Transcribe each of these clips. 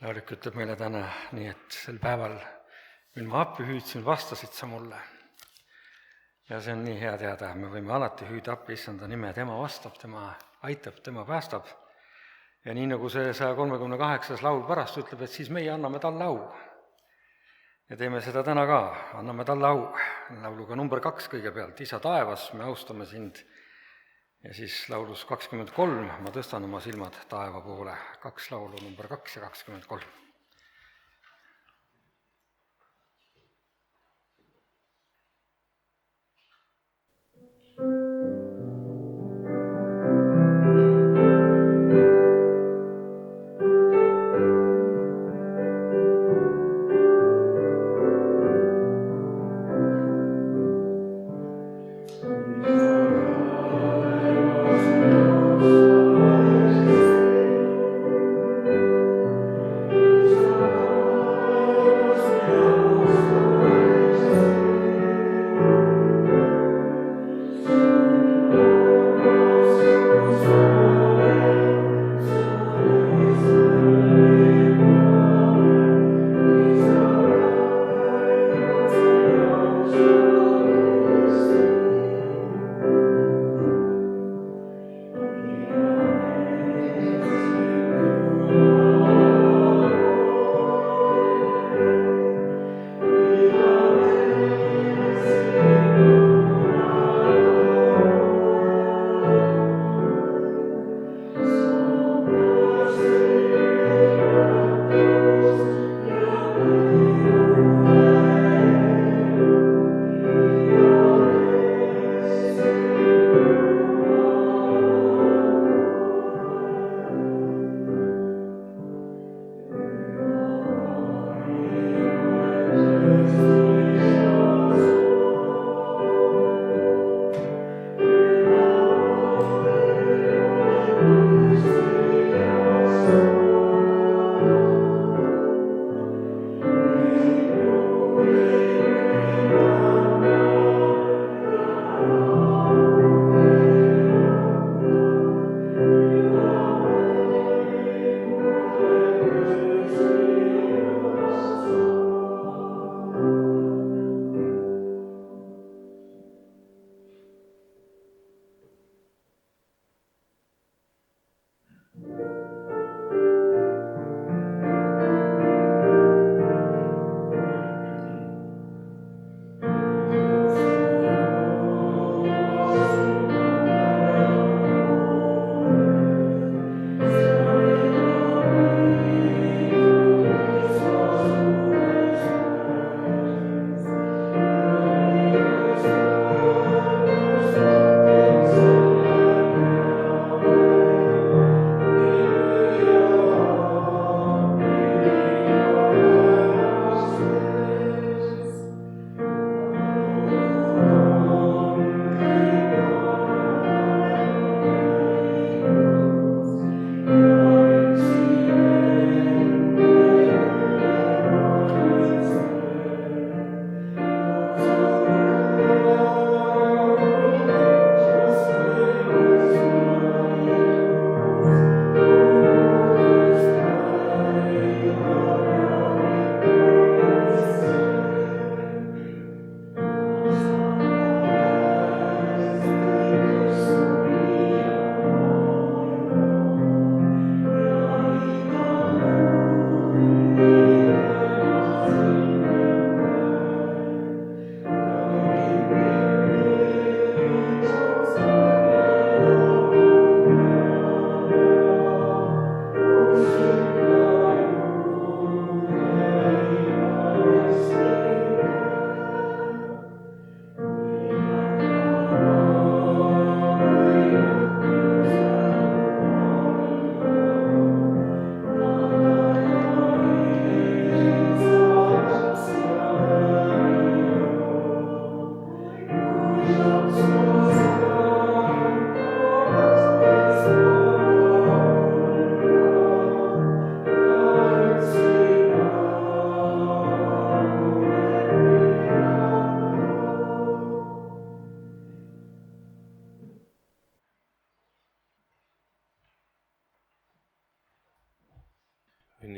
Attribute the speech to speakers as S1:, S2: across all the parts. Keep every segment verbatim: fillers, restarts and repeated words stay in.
S1: Laurik ütleb meile täna nii, et sel päeval, mil ma appi hüüdsin, vastasid sa mulle. Ja see on nii hea teada, me võime alati hüüda appi issanda nime, tema vastab, tema aitab, tema päästab. Ja nii nagu see saja kolmekümne kaheksas laul pärast ütleb, et siis meie anname talle au. Ja teeme seda täna ka, anname talle au. Lauluga number kaks kõigepealt, Isa taevas, me austame sind. Ja siis laulus kakskümmend kolm, ma tõstan oma silmad taeva poole, kaks laulu, number kaks ja kakskümmend kolm.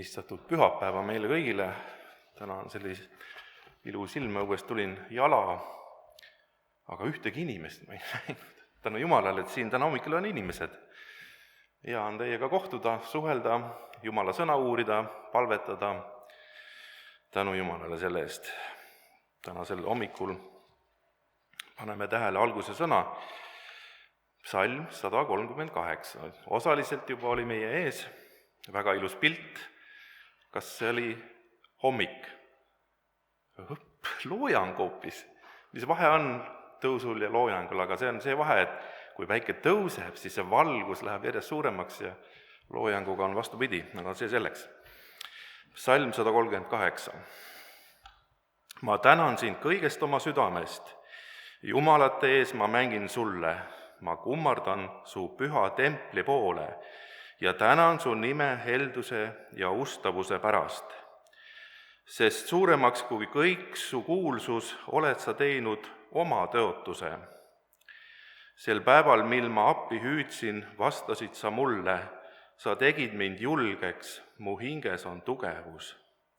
S2: unistatud pühapäeva meile kõigile. Täna on sellise ilus ilm, õuest tulin jala, aga ühtegi inimest ma ei näinud. Tänu Jumalale, et siin täna hommikul on inimesed. Hea on teiega kohtuda, suhelda, Jumala sõna uurida, palvetada. Tänu Jumalale selle eest. Tänasel hommikul paneme tähele alguse sõna, psalm sada kolmkümmend kaheksa. Osaliselt juba oli meie ees, väga ilus pilt. Kas see oli hommik? Õpp, loojang hoopis. Mis vahe on tõusul ja loojangul, aga see on see vahe, et kui päike tõuseb, siis see valgus läheb järjest suuremaks ja loojanguga on vastupidi, aga see selleks. Psalm sada kolmkümmend kaheksa. Ma tänan sind kõigest oma südamest. Jumalate ees ma mängin sulle. Ma kummardan su püha templi poole ja tänan su nime helduse ja ustavuse pärast. Sest suuremaks kui kõik su kuulsus oled sa teinud oma tõotuse. Sel päeval, mil ma appi hüüdsin, vastasid sa mulle. Sa tegid mind julgeks, mu hinges on tugevus.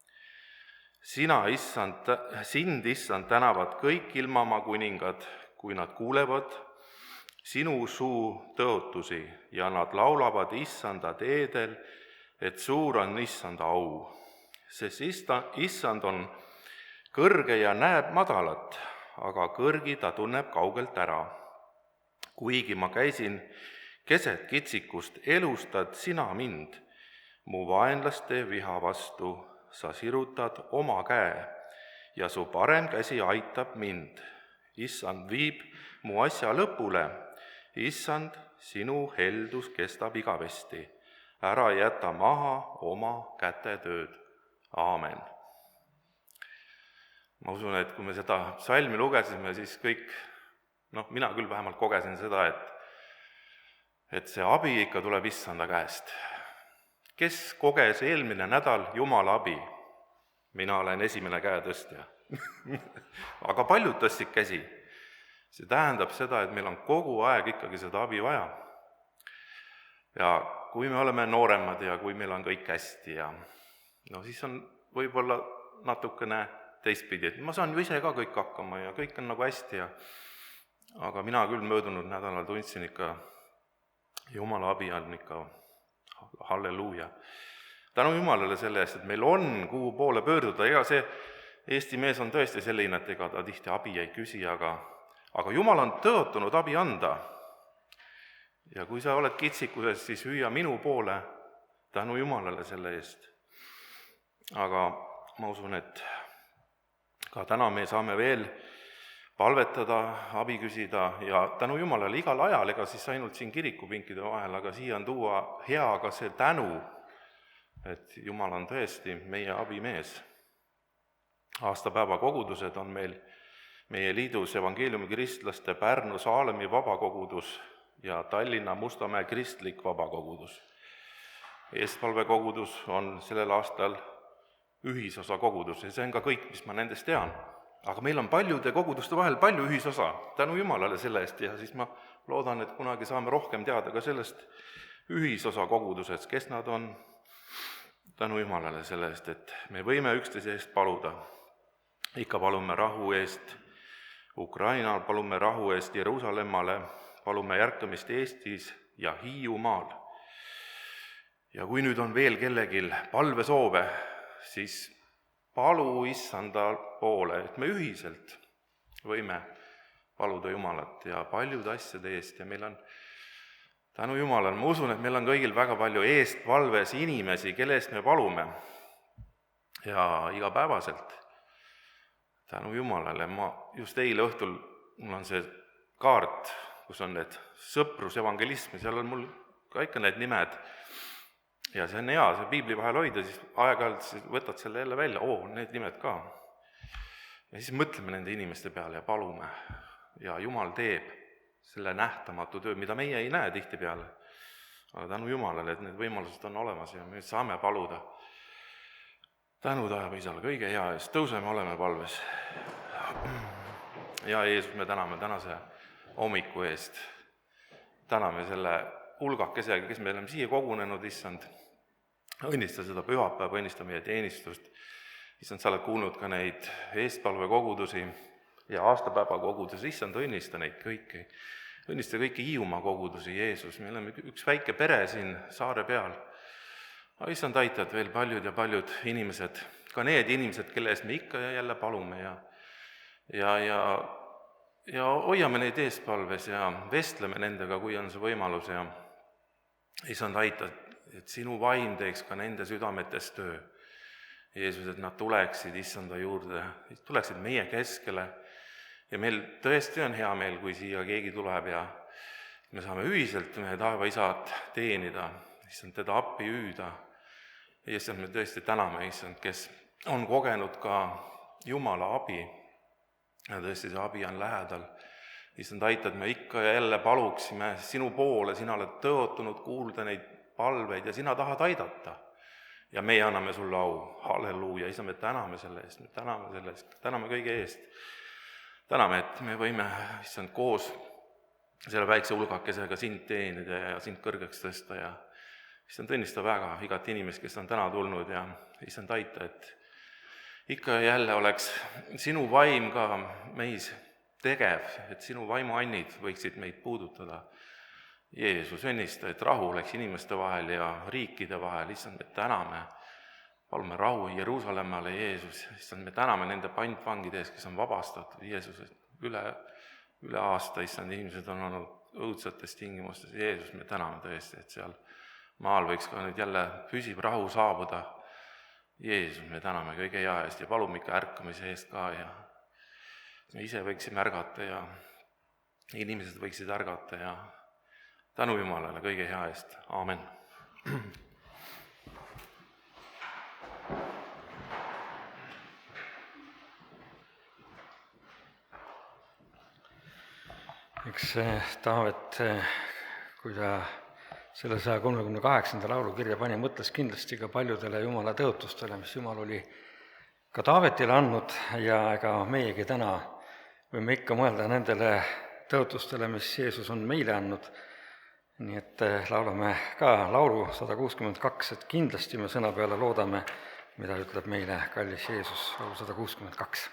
S2: Sina, issand, sind, issand, tänavad kõik ilmamaa kuningad, kui nad kuulevad sinu suu tõotusi ja nad laulavad issanda teedel, et suur on issanda au. Sest issand on kõrge ja näeb madalat, aga kõrgi ta tunneb kaugelt ära. Kuigi ma käisin keset kitsikust, elustad sina mind, mu vaenlaste viha vastu. Sa sirutad oma käe ja su parem käsi aitab mind. Issand viib mu asja lõpule. Issand, sinu heldus kestab igavesti. Ära jäta maha oma käte tööd. Aamen. Ma usun, et kui me seda psalmi lugesime, siis kõik, noh, mina küll vähemalt kogesin seda, et, et see abi ikka tuleb issanda käest. Kes koges eelmine nädal Jumala abi? Mina olen esimene käe tõstja. Aga paljud tõstsid käsi. See tähendab seda, et meil on kogu aeg ikkagi seda abi vaja. Ja kui me oleme nooremad ja kui meil on kõik hästi, ja no siis on võib-olla natukene teistpidi, et ma saan ju ise ka kõik hakkama ja kõik on nagu hästi. Ja aga mina küll möödunud nädalal tundsin ikka, Jumala abi on ikka halleluuja. Tänu Jumalale selle eest, et meil on kuhu poole pöörduda. Ega see Eesti mees on tõesti selline, et ega ta tihti abi ei küsi, aga, aga Jumal on tõotunud abi anda. Ja kui sa oled kitsikuses, siis hüüa minu poole, tänu Jumalale selle eest. Aga ma usun, et ka täna me saame veel palvetada, abi küsida ja tänu Jumalale igal ajal, ega siis ainult siin kirikupinkide vahel, aga siia on tuua hea ka see tänu, et Jumal on tõesti meie abimees. Aastapäeva kogudused on meil meie liidus evangeeliumi kristlaste Pärnu Saalemi vabakogudus ja Tallinna Mustamäe kristlik vabakogudus. Eestpalvekogudus on sellel aastal ühisosa kogudus ja see on ka kõik, mis ma nendest tean. Aga meil on paljude koguduste vahel palju ühisosa, tänu Jumalale selle eest, ja siis ma loodan, et kunagi saame rohkem teada ka sellest ühisosa kogudusest, kes nad on. Tänu Jumalale selle eest, et me võime üksteise eest paluda. Ikka palume rahu eest Ukrainal, palume rahu eest Jeruusalemmale, palume järkamist Eestis ja Hiiumaal. Ja kui nüüd on veel kellegil palvesoove, siis palu issanda poole, et me ühiselt võime paluda Jumalat ja paljude asjade eest. Ja meil on, tänu Jumalale, ma usun, et meil on kõigil väga palju eestpalves inimesi, kelle eest me palume. Ja igapäevaselt, tänu Jumalale, ma just eile õhtul, mul on see kaart, kus on need sõprusevangelismi, seal on mul ka ikka need nimed. Ja see on hea, see piibli vahel hoida, siis aeg-ajalt võtad selle jälle välja, oo, need nimed ka. Ja siis mõtleme nende inimeste peale ja palume. Ja Jumal teeb selle nähtamatu töö, mida meie ei näe tihtipeale. Aga tänu Jumalale, et need võimalused on olemas ja me saame paluda. Tänu taeva Isale kõige hea eest, tõuseme, oleme palves. Ja Jeesus, me täname tänase hommiku eest. Täname selle hulgakesega, kes me oleme siia kogunenud, issand. õnnista seda pühapäeva, õnnista meie teenistust. issand, sa oled kuulnud ka neid eestpalvekogudusi ja aastapäeva kogudusi, issand, õnnista neid kõiki. õnnista kõiki Hiiumaa kogudusi, Jeesus, me oleme üks väike pere siin saare peal. aga issand, aita, et veel paljud ja paljud inimesed, ka need inimesed, kelle eest me ikka ja jälle palume ja ja, ja ja hoiame neid eespalves ja vestleme nendega, kui on see võimalus ja issand, aita, et sinu vaim teeks ka nende südametes töö. Jeesus, et nad tuleksid issanda juurde, tuleksid meie keskele ja meil tõesti on hea meel, kui siia keegi tuleb ja me saame ühiselt meie taeva isad teenida, issand, teda appi hüüda. Ja issand, me tõesti täname, issand, kes on kogenud ka Jumala abi ja tõesti see abi on lähedal. issand, aita, et me ikka ja jälle paluksime sinu poole, sina oled tõotunud kuulda neid palveid ja sina tahad aidata. ja meie anname sulle au, halleluuja, issand, me täname selle eest, me täname selle eest, täname kõige eest. täname, et me võime, issand, koos selle väikse hulgakesega sind teenida ja sind kõrgeks tõsta ja issand, õnnista väga igat inimest, kes on täna tulnud ja issand, aita, et ikka ja jälle oleks sinu vaim ka meis tegev, et sinu vaimuannid võiksid meid puudutada. Jeesus, õnnista, et rahu oleks inimeste vahel ja riikide vahel, issand, me täname, palume rahu Jeruusalemmale, Jeesus, issand, me täname nende pantvangide ees, kes on vabastatud, Jeesus, et üle, üle aasta, issand, inimesed on olnud õudsetes tingimustes, Jeesus, me täname tõesti, et seal maal võiks ka nüüd jälle püsib rahu saabuda. Jeesus, me täname kõige hea eest ja palume ikka ärkamise eest ka ja me ise võiksime ärgata ja inimesed võiksid ärgata ja tänu Jumalale kõige hea eest. Aamen.
S1: Eks Taavet, kui ta selle saja kolmekümne kaheksanda laulu kirja pani, mõtles kindlasti ka paljudele Jumala tõotustele, mis Jumal oli ka Taavetile andnud ja ega meiegi täna võime ikka mõelda nendele tõotustele, mis Jeesus on meile andnud. Nii et laulame ka laulu sada kuuskümmend kaks, et kindlasti me sõna peale loodame, mida ütleb meile kallis Jeesus, laulu sada kuuskümmend kaks.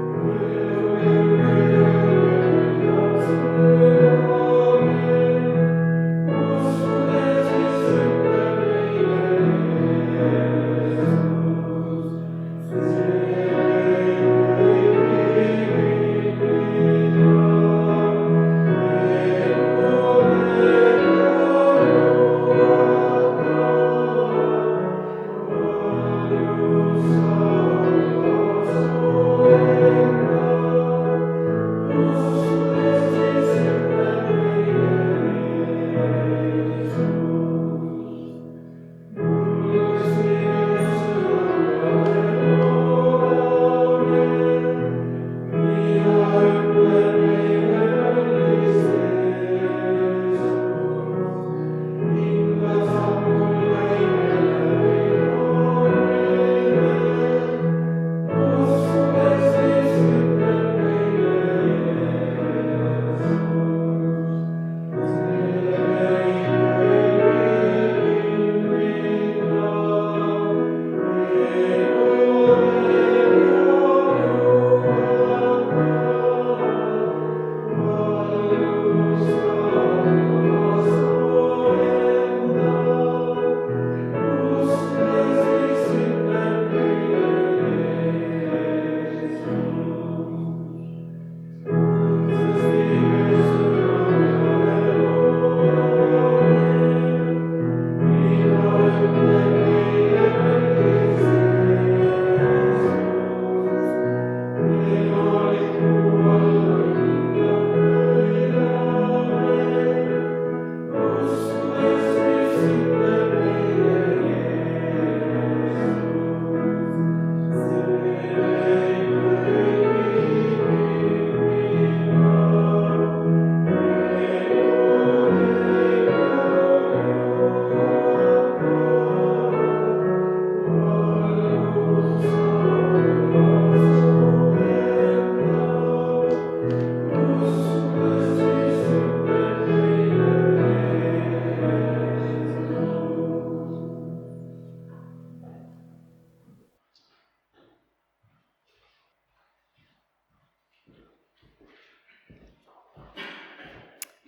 S3: Amen.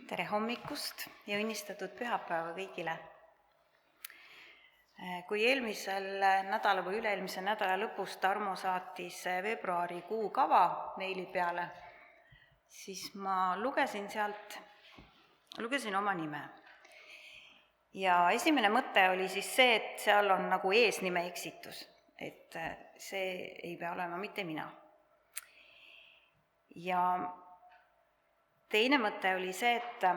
S3: tere hommikust ja õnnistatud pühapäeva kõigile. Kui eelmisel nädala või üle-eelmise nädala lõpus Tarmo saatis veebruari kuu kava meili peale, siis ma lugesin sealt, lugesin oma nime. Ja esimene mõte oli siis see, et seal on nagu eesnime eksitus, et see ei pea olema mitte mina. Ja teine mõte oli see, et,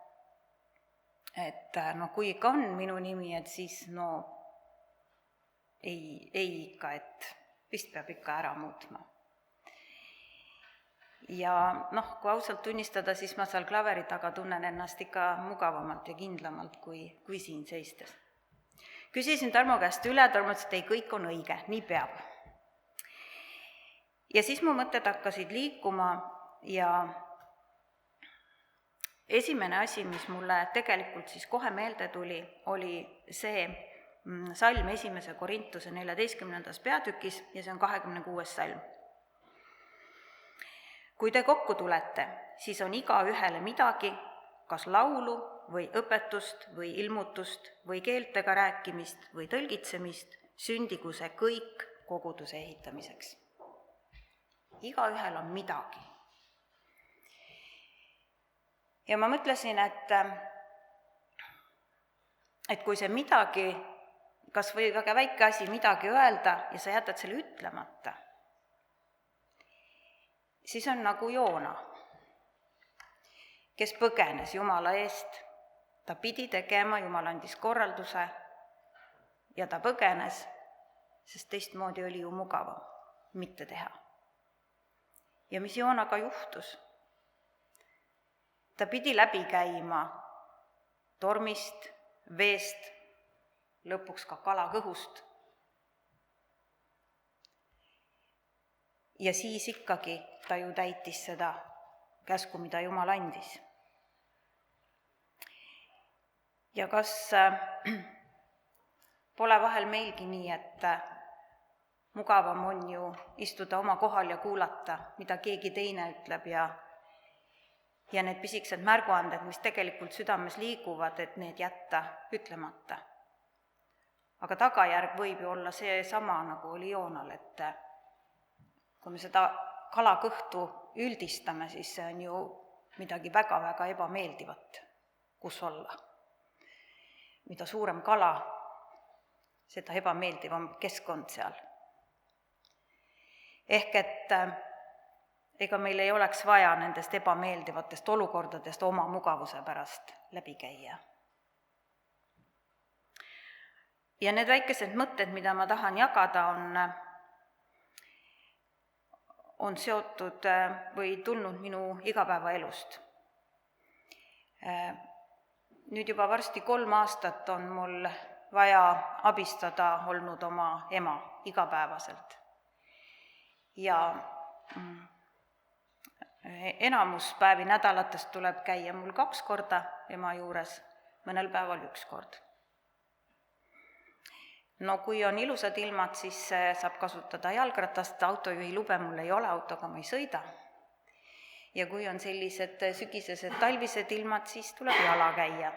S3: et no kui ikka on minu nimi, et siis no ei, ei ikka, et vist peab ikka ära muutma. Ja noh, kui ausalt tunnistada, siis ma seal klaveri taga tunnen ennast ikka mugavamalt ja kindlamalt kui, kui siin seistes. Küsisin Tarmo käest üle, Tarmo ütles, et ei, kõik on õige, nii peab. Ja siis mu mõtted hakkasid liikuma ja esimene asi, mis mulle tegelikult siis kohe meelde tuli, oli see salm esimese Korintuse neljateistkümnendas peatükis ja see on kahekümne kuues salm. Kui te kokku tulete, siis on iga ühele midagi, kas laulu või õpetust või ilmutust või keeltega rääkimist või tõlgitsemist, sündigu see kõik koguduse ehitamiseks. Iga ühel on midagi. Ja ma mõtlesin, et, et kui see midagi, kas või väga väike asi midagi öelda ja sa jätad selle ütlemata, siis on nagu Joona, kes põgenes Jumala eest. Ta pidi tegema, Jumal andis korralduse ja ta põgenes, sest teistmoodi oli ju mugavam mitte teha. Ja mis Joonaga juhtus? Ta pidi läbi käima tormist, veest, lõpuks ka kalakõhust. Ja siis ikkagi ta ju täitis seda käsku, mida Jumal andis. Ja kas pole vahel meilgi nii, et mugavam on ju istuda oma kohal ja kuulata, mida keegi teine ütleb ja ja need pisikesed märguanded, mis tegelikult südames liiguvad, et need jätta ütlemata. Aga tagajärg võib ju olla see sama, nagu oli Joonal, et kui me seda kalakõhtu üldistame, siis see on ju midagi väga-väga ebameeldivat, kus olla. Mida suurem kala, seda ebameeldivam keskkond seal. Ehk et ega meil ei oleks vaja nendest ebameeldivatest olukordadest oma mugavuse pärast läbi käia. Ja need väikesed mõtted, mida ma tahan jagada, on, on seotud või tulnud minu igapäevaelust. Nüüd juba varsti kolm aastat on mul vaja abistada olnud oma ema igapäevaselt. Ja enamus päevi nädalatest tuleb käia mul kaks korda ema juures, mõnel päeval üks kord. No kui on ilusad ilmad, siis saab kasutada jalgratast, autojuhi lube mul ei ole, autoga ma ei sõida. Ja kui on sellised sügisesed talvised ilmad, siis tuleb jala käia.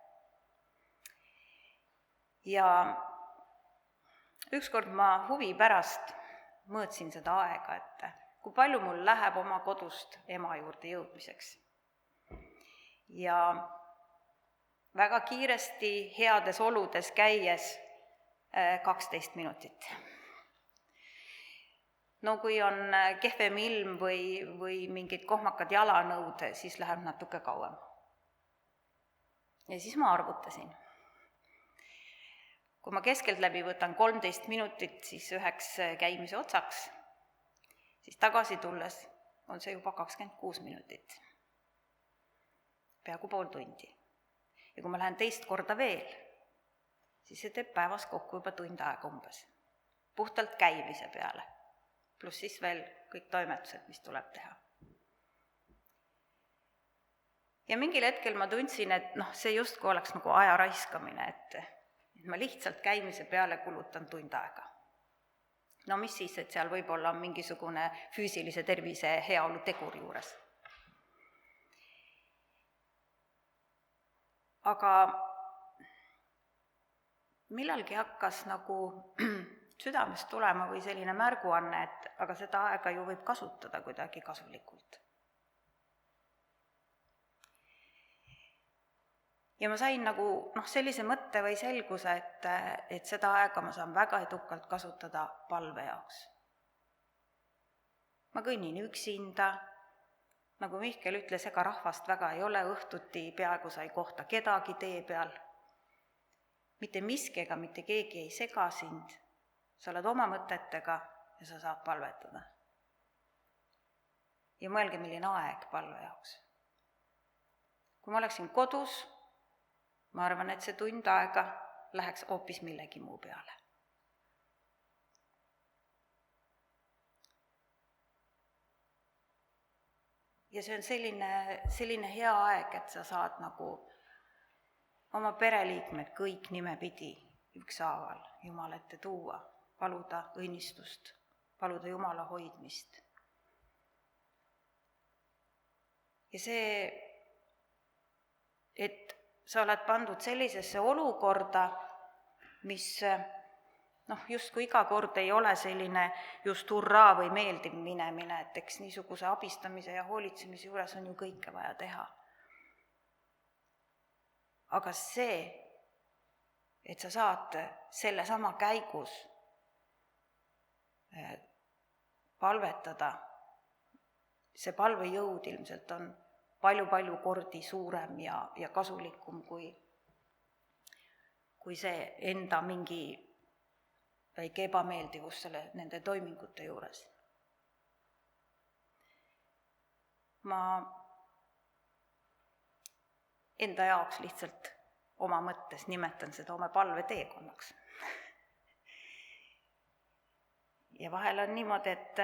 S3: Ja ükskord ma huvi pärast mõõtsin seda aega, et kui palju mul läheb oma kodust ema juurde jõudmiseks. Ja väga kiiresti heades oludes käies kaksteist minutit. No kui on kehvem ilm või, või mingid kohmakad jalanõud, siis läheb natuke kauem. Ja siis ma arvutasin. Kui ma keskelt läbi võtan kolmteist minutit, siis üheks käimise otsaks, siis tagasi tulles on see juba kakskümmend kuus minutit. Peaaegu pool tundi. Ja kui ma lähen teist korda veel, siis see teeb päevas kokku juba tund aega umbes. Puhtalt käimise peale. Pluss siis veel kõik toimetused, mis tuleb teha. Ja mingil hetkel ma tundsin, et noh, see justkui oleks nagu aja raiskamine, et ma lihtsalt käimise peale kulutan tund aega. No mis siis, et seal võib olla mingisugune füüsilise tervise heaolu tegur juures. aga millalgi hakkas nagu südamest tulema või selline märguanne, et aga seda aega ju võib kasutada kuidagi kasulikult. Ja ma sain nagu noh, sellise mõtte või selguse, et, et seda aega ma saan väga edukalt kasutada palve jaoks. Ma kõnnin üksinda, nagu Mihkel ütles, ega rahvast väga ei ole, õhtuti peaaegu sai kohta kedagi tee peal. Mitte miski ega mitte keegi ei sega sind, sa oled oma mõtetega ja sa saad palvetada. Ja mõelge, milline aeg palve jaoks. Kui ma oleksin kodus, ma arvan, et see tund aega läheks hoopis millegi muu peale. Ja see on selline, selline hea aeg, et sa saad nagu oma pereliikmed kõik nimepidi ükshaaval Jumal ette tuua, paluda õnnistust, paluda Jumala hoidmist. Ja see, et sa oled pandud sellisesse olukorda, mis noh, justkui iga kord ei ole selline just hurraa või meeldiv minemine, et eks niisuguse abistamise ja hoolitsemise juures on ju kõike vaja teha. Aga see, et sa saad selle sama käigus palvetada, see palvejõud ilmselt on palju-palju kordi suurem ja, ja kasulikum kui, kui see enda mingi väike ebameeldivus selle, nende toimingute juures. Ma enda jaoks lihtsalt oma mõttes nimetan seda oma palveteekonnaks. Ja vahel on niimoodi, et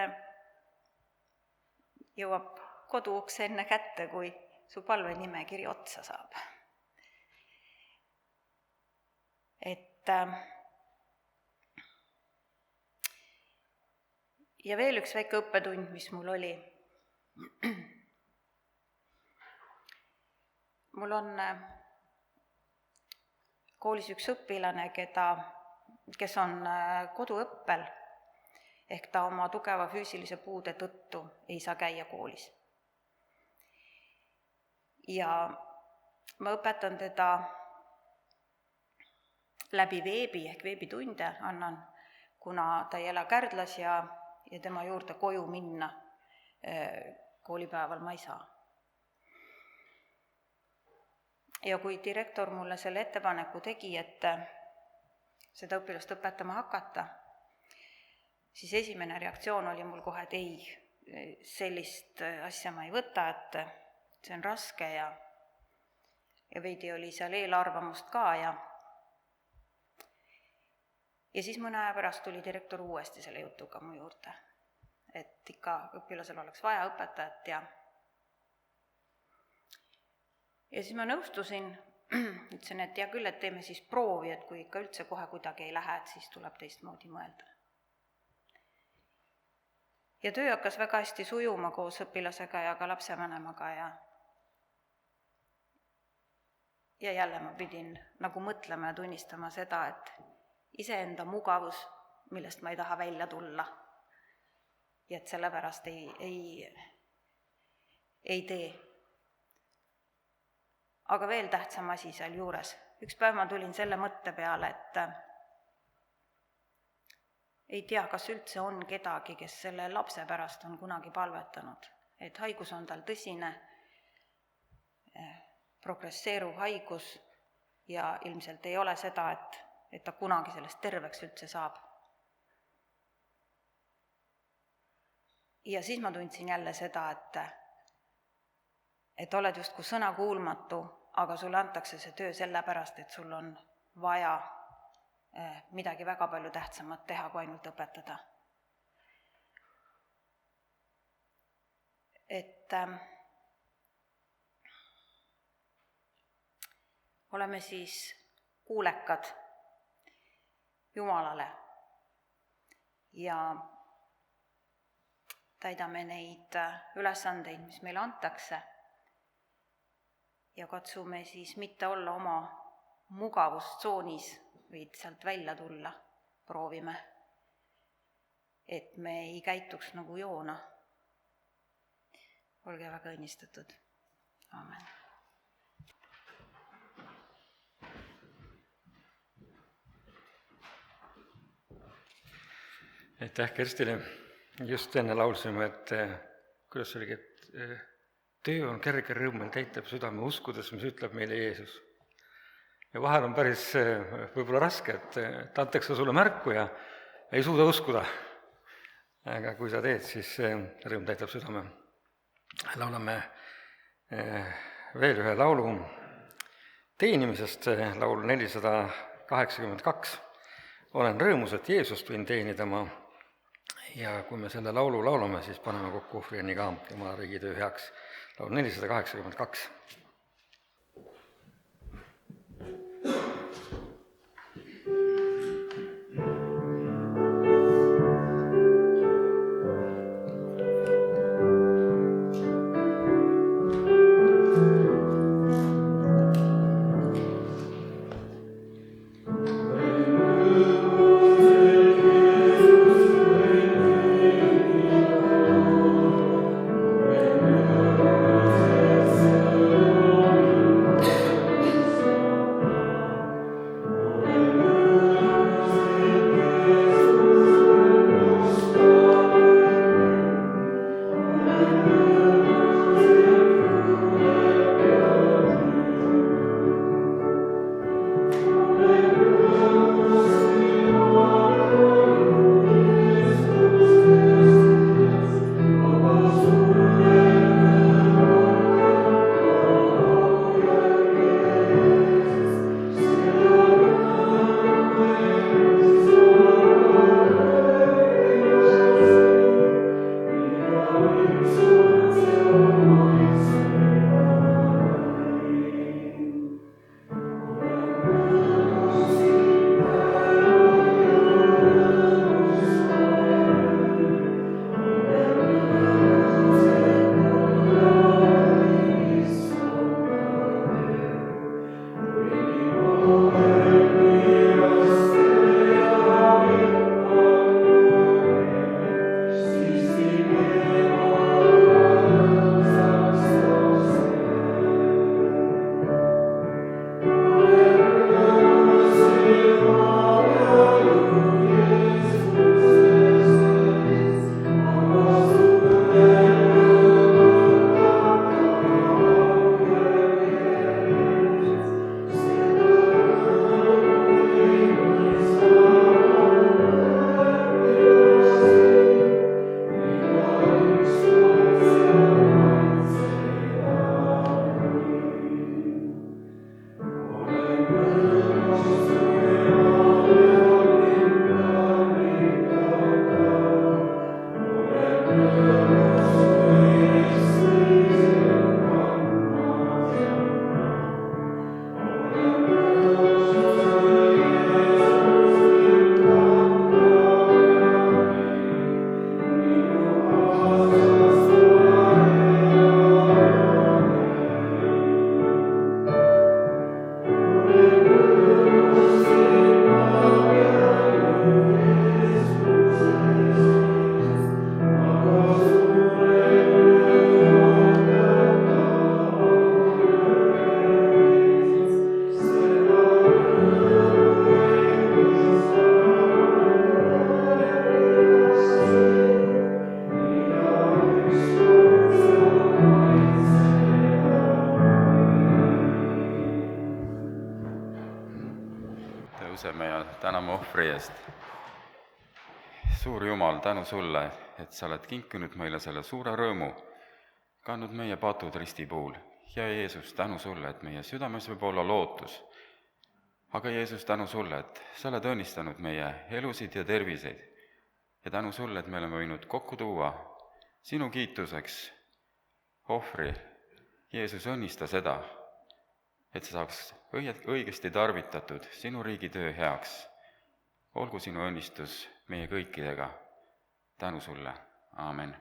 S3: jõuab koduukse enne kätte, kui su palvenimekiri otsa saab. Et ja veel üks väike õppetund, mis mul oli. Mul on koolis üks õpilane, keda, kes on koduõppel, ehk ta oma tugeva füüsilise puude tõttu ei saa käia koolis. Ja ma õpetan teda läbi veebi ehk veebitunde annan, kuna ta ei ela Kärdlas ja, ja tema juurde koju minna koolipäeval ma ei saa. Ja kui direktor mulle selle ettepaneku tegi, et seda õpilast õpetama hakata, siis esimene reaktsioon oli mul kohe, et ei, sellist asja ma ei võta, et see on raske ja, ja veidi oli seal eelarvamust ka ja ja siis mõne aja pärast tuli direktor uuesti selle jutuga mu juurde, et ikka õpilasel oleks vaja õpetajat ja ja siis ma nõustusin, ütlesin, et hea küll, et teeme siis proovi, et kui ikka üldse kohe kuidagi ei lähe, et siis tuleb teistmoodi mõelda. Ja töö hakkas väga hästi sujuma koos õpilasega ja ka lapsevanemaga ja ja jälle ma pidin nagu mõtlema ja tunnistama seda, et iseenda mugavus, millest ma ei taha välja tulla ja et sellepärast ei, ei, ei tee. Aga veel tähtsam asi seal juures. Üks päev ma tulin selle mõtte peale, et ei tea, kas üldse on kedagi, kes selle lapse pärast on kunagi palvetanud. Et haigus on tal tõsine, progresseeruv haigus ja ilmselt ei ole seda, et, et ta kunagi sellest terveks üldse saab. Ja siis ma tundsin jälle seda, et, et oled justkui sõna kuulmatu, aga sulle antakse see töö sellepärast, et sul on vaja midagi väga palju tähtsamat teha, kui ainult õpetada. Et äh, oleme siis kuulekad Jumalale ja täidame neid ülesandeid, mis meile antakse. ja katsume siis mitte olla oma mugavustsoonis, vaid sealt välja tulla, proovime, et me ei käituks nagu Joona. Olge väga õnnistatud. Aamen.
S1: Aitäh Kerstile. Just enne laulsime, et kuidas oligi, et töö on kerge rõõm, meil täitleb südame uskudes, mis ütleb meile Jeesus. Ja vahel on päris võib-olla raske, et ta antakse sulle märku ja ei suuda uskuda. Aga kui sa teed, siis rõõm täitleb südame. Laulame veel ühe laulu teenimisest, laul nelisada kaheksakümmend kaks. Olen rõõmus, et Jeesust võin teenida ma. Ja kui me selle laulu laulame, siis paneme kokku ohvrini ka Jumala riigi töö heaks. Laul nelisada kaheksakümmend kaks.
S4: tõuseme ja täname ohvri eest. Suur Jumal, tänu sulle, et sa oled kinkinud meile selle suure rõõmu, kandnud meie patud risti puhul. Ja Jeesus, tänu sulle, et meie südames võib olla lootus. Aga Jeesus, tänu sulle, et sa oled õnnistanud meie elusid ja terviseid. Ja tänu sulle, et me oleme võinud kokku tuua sinu kiituseks ohvri. Jeesus, õnnista seda, et sa saaks õigesti tarvitatud sinu riigi töö heaks. Olgu sinu õnnistus meie kõikidega. Tänu sulle. Aamen.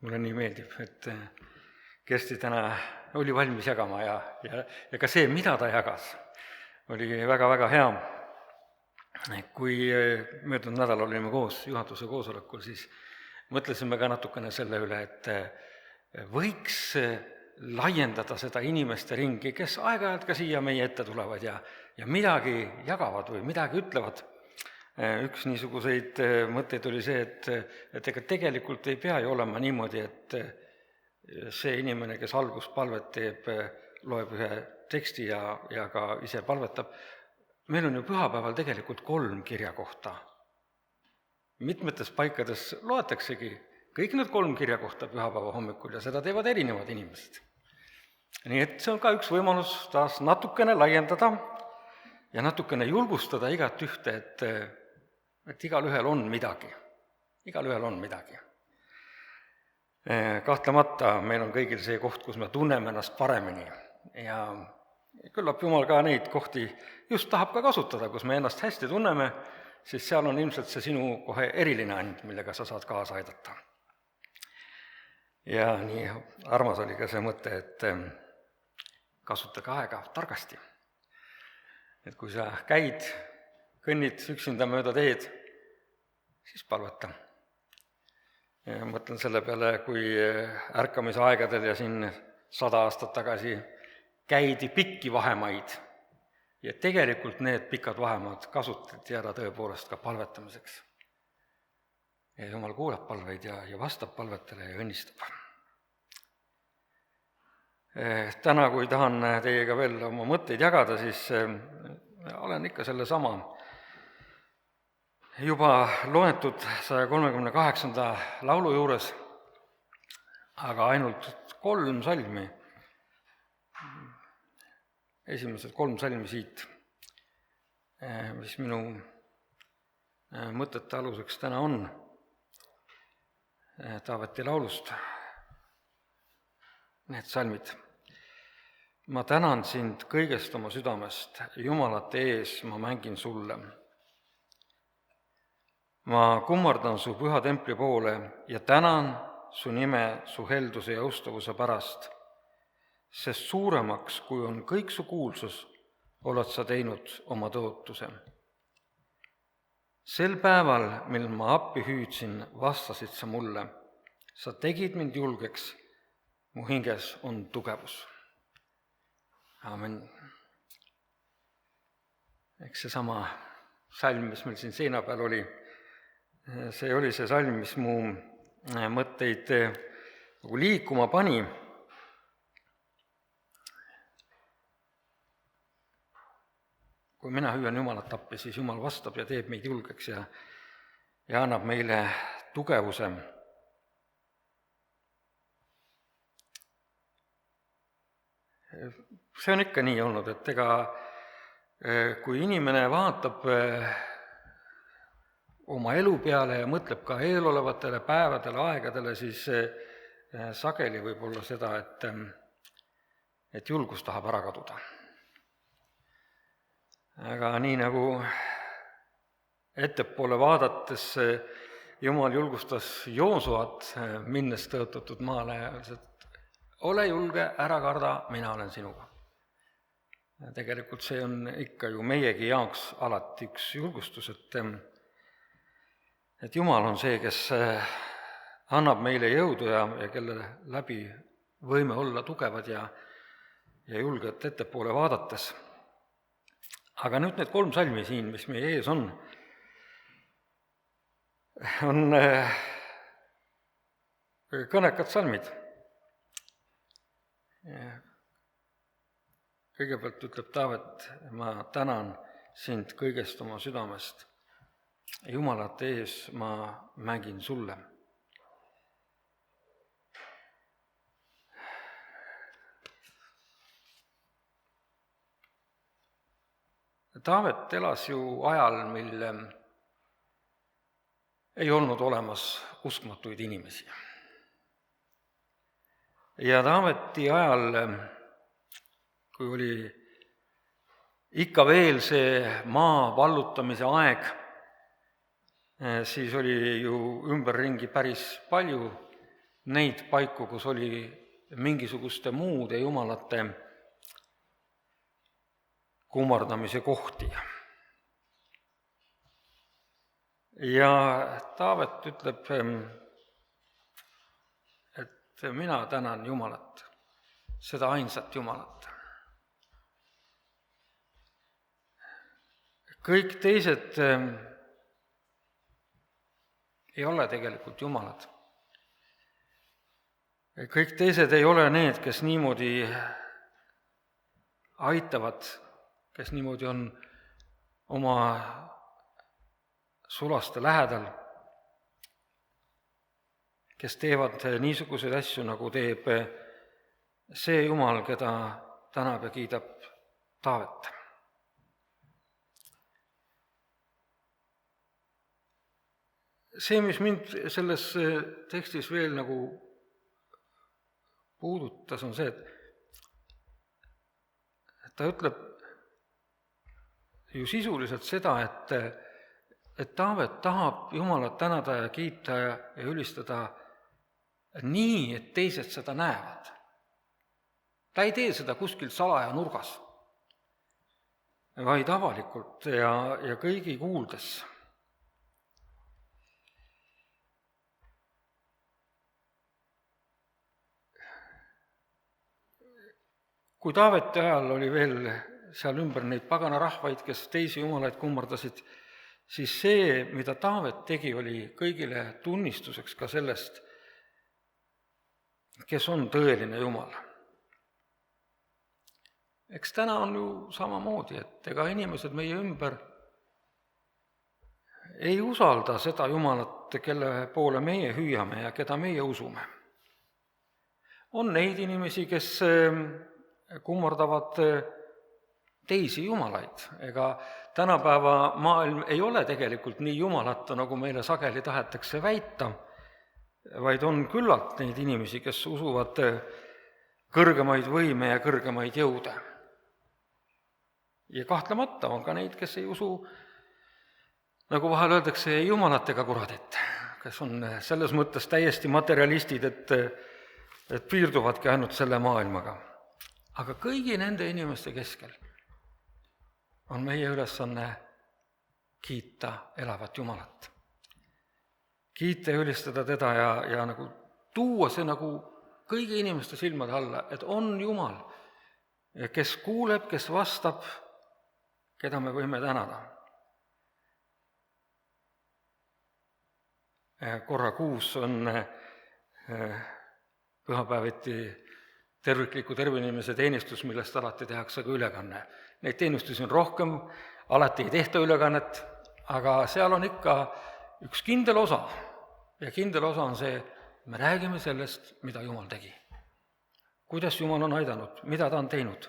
S1: mulle nii meeldib, et Kersti täna oli valmis jagama ja, ja, ja ka see, mida ta jagas, oli väga-väga hea. Kui möödunud nädal olime koos juhatuse koosolekul, siis mõtlesime ka natukene selle üle, et võiks laiendada seda inimeste ringi, kes aeg-ajalt ka siia meie ette tulevad ja, ja midagi jagavad või midagi ütlevad. Üks niisuguseid mõtteid oli see, et, et ega tegelikult ei pea ju olema niimoodi, et see inimene, kes alguspalvet teeb, loeb ühe teksti ja, ja ka ise palvetab. Meil on ju pühapäeval tegelikult kolm kirjakohta. Mitmetes paikades loetaksegi kõik need kolm kirjakohta pühapäeva hommikul ja seda teevad erinevad inimesed. Nii et see on ka üks võimalus taas natukene laiendada ja natukene julgustada igat ühte, et, et igalühel on midagi. Igalühel on midagi. Kahtlemata meil on kõigil see koht, kus me tunneme ennast paremini ja küllap Jumal ka neid kohti just tahab ka kasutada, kus me ennast hästi tunneme, siis seal on ilmselt see sinu kohe eriline and, millega sa saad kaasa aidata. Ja nii armas oli ka see mõte, et kasutage aega targasti. Et kui sa käid, kõnnid üksinda mööda teed, siis palveta. Ja mõtlen selle peale, kui ärkamisaegadel ja siin sada aastat tagasi käidi pikki vahemaid ja tegelikult need pikad vahemaad kasutati ära tõepoolest ka palvetamiseks. Ja Jumal kuulab palveid ja, ja vastab palvetele ja õnnistab. Täna, kui tahan teiega veel oma mõtteid jagada, siis olen ikka selle sama juba loetud saja kolmekümne kaheksanda laulu juures, aga ainult kolm salmi, esimesed kolm salmi siit, mis minu mõtete aluseks täna on, Taaveti laulust, need salmid. Ma tänan sind kõigest oma südamest, Jumalate ees ma mängin sulle. Ma kummardan su püha templi poole ja tänan su nime su helduse ja ustavuse pärast, sest suuremaks, kui on kõik su kuulsus, oled sa teinud oma tõotuse. Sel päeval, mil ma appi hüüdsin, vastasid sa mulle. Sa tegid mind julgeks, mu hinges on tugevus. Aamen. Eks see sama salm, mis meil siin seina peal oli, see oli see salm, mis mu mõtteid nagu liikuma pani. Kui mina hüüan Jumalat appi, siis Jumal vastab ja teeb meid julgeks ja, ja annab meile tugevuse. See on ikka nii olnud, et ega kui inimene vaatab oma elu peale ja mõtleb ka eelolevatele päevadele, aegadele, siis sageli võib olla seda, et, et julgus tahab ära kaduda. Aga nii nagu ettepoole vaadates Jumal julgustas Joosuat minnes tõotatud maale, et ole julge, ära karda, mina olen sinuga. Tegelikult see on ikka ju meiegi jaoks alati üks julgustus, et, et Jumal on see, kes annab meile jõudu ja, ja kelle läbi võime olla tugevad ja, ja julged ettepoole vaadates. Aga nüüd need kolm salmi siin, mis meie ees on, on kõnekad salmid. Kõigepealt ütleb Taavet, ma tänan sind kõigest oma südamest. Jumalate ees ma mängin sulle. Taavet elas ju ajal, mil ei olnud olemas uskmatuid inimesi. Ja Taaveti ajal, kui oli ikka veel see maa vallutamise aeg, siis oli ju ümberringi päris palju neid paiku, kus oli mingisuguste muude jumalate kummardamise kohti. Ja Taavet ütleb, et mina tänan Jumalat, seda ainsat Jumalat. Kõik teised ei ole tegelikult Jumalad. Kõik teised ei ole need, kes niimoodi aitavad, kes niimoodi on oma sulaste lähedal, kes teevad niisuguseid asju, nagu teeb see Jumal, keda tänab ja kiidab Taavet. See, mis mind selles tekstis veel nagu puudutas, on see, et ta ütleb ju sisuliselt seda, et, et Taavet tahab Jumalat tänada ja kiita ja, ja ülistada nii, et teised seda näevad. Ta ei tee seda kuskil salaja nurgas, vaid avalikult ja, ja kõigi kuuldes. Kui Taaveti ajal oli veel seal ümber neid pagana rahvaid, kes teisi jumalaid kummardasid, siis see, mida Taavet tegi, oli kõigile tunnistuseks ka sellest, kes on tõeline Jumal. Eks täna on ju samamoodi, et ega inimesed meie ümber ei usalda seda Jumalat, kelle poole meie hüüame ja keda meie usume. On neid inimesi, kes kummardavad teisi jumalaid. Ega tänapäeva maailm ei ole tegelikult nii jumalatu, nagu meile sageli tahetakse väita, vaid on küllalt neid inimesi, kes usuvad kõrgemaid võime ja kõrgemaid jõude. Ja kahtlemata on ka neid, kes ei usu, nagu vahel öeldakse, ei jumalat ega kuradit, kes on selles mõttes täiesti materialistid, et, et piirduvadki ainult selle maailmaga. Aga kõigi nende inimeste keskel on meie ülesanne kiita elavat Jumalat. Kiita ja ülistada teda ja, ja nagu tuua see nagu kõigi inimeste silmade alla, et on Jumal, kes kuuleb, kes vastab, keda me võime tänada. Korra kuus on pühapäeviti tervikliku tervenimise teenistus, millest alati tehakse ka ülekanne. Neid teenistusi on rohkem, alati ei tehta ülekannet, aga seal on ikka üks kindel osa. Ja kindel osa on see, me räägime sellest, mida Jumal tegi. Kuidas Jumal on aidanud, mida ta on teinud.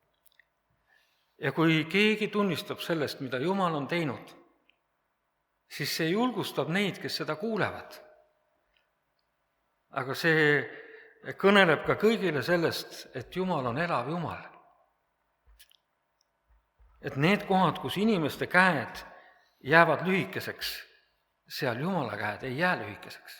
S1: Ja kui keegi tunnistab sellest, mida Jumal on teinud, siis see julgustab neid, kes seda kuulevad. Aga see kõneleb ka kõigile sellest, et Jumal on elav Jumal. Et need kohad, kus inimeste käed jäävad lühikeseks, seal Jumala käed ei jää lühikeseks.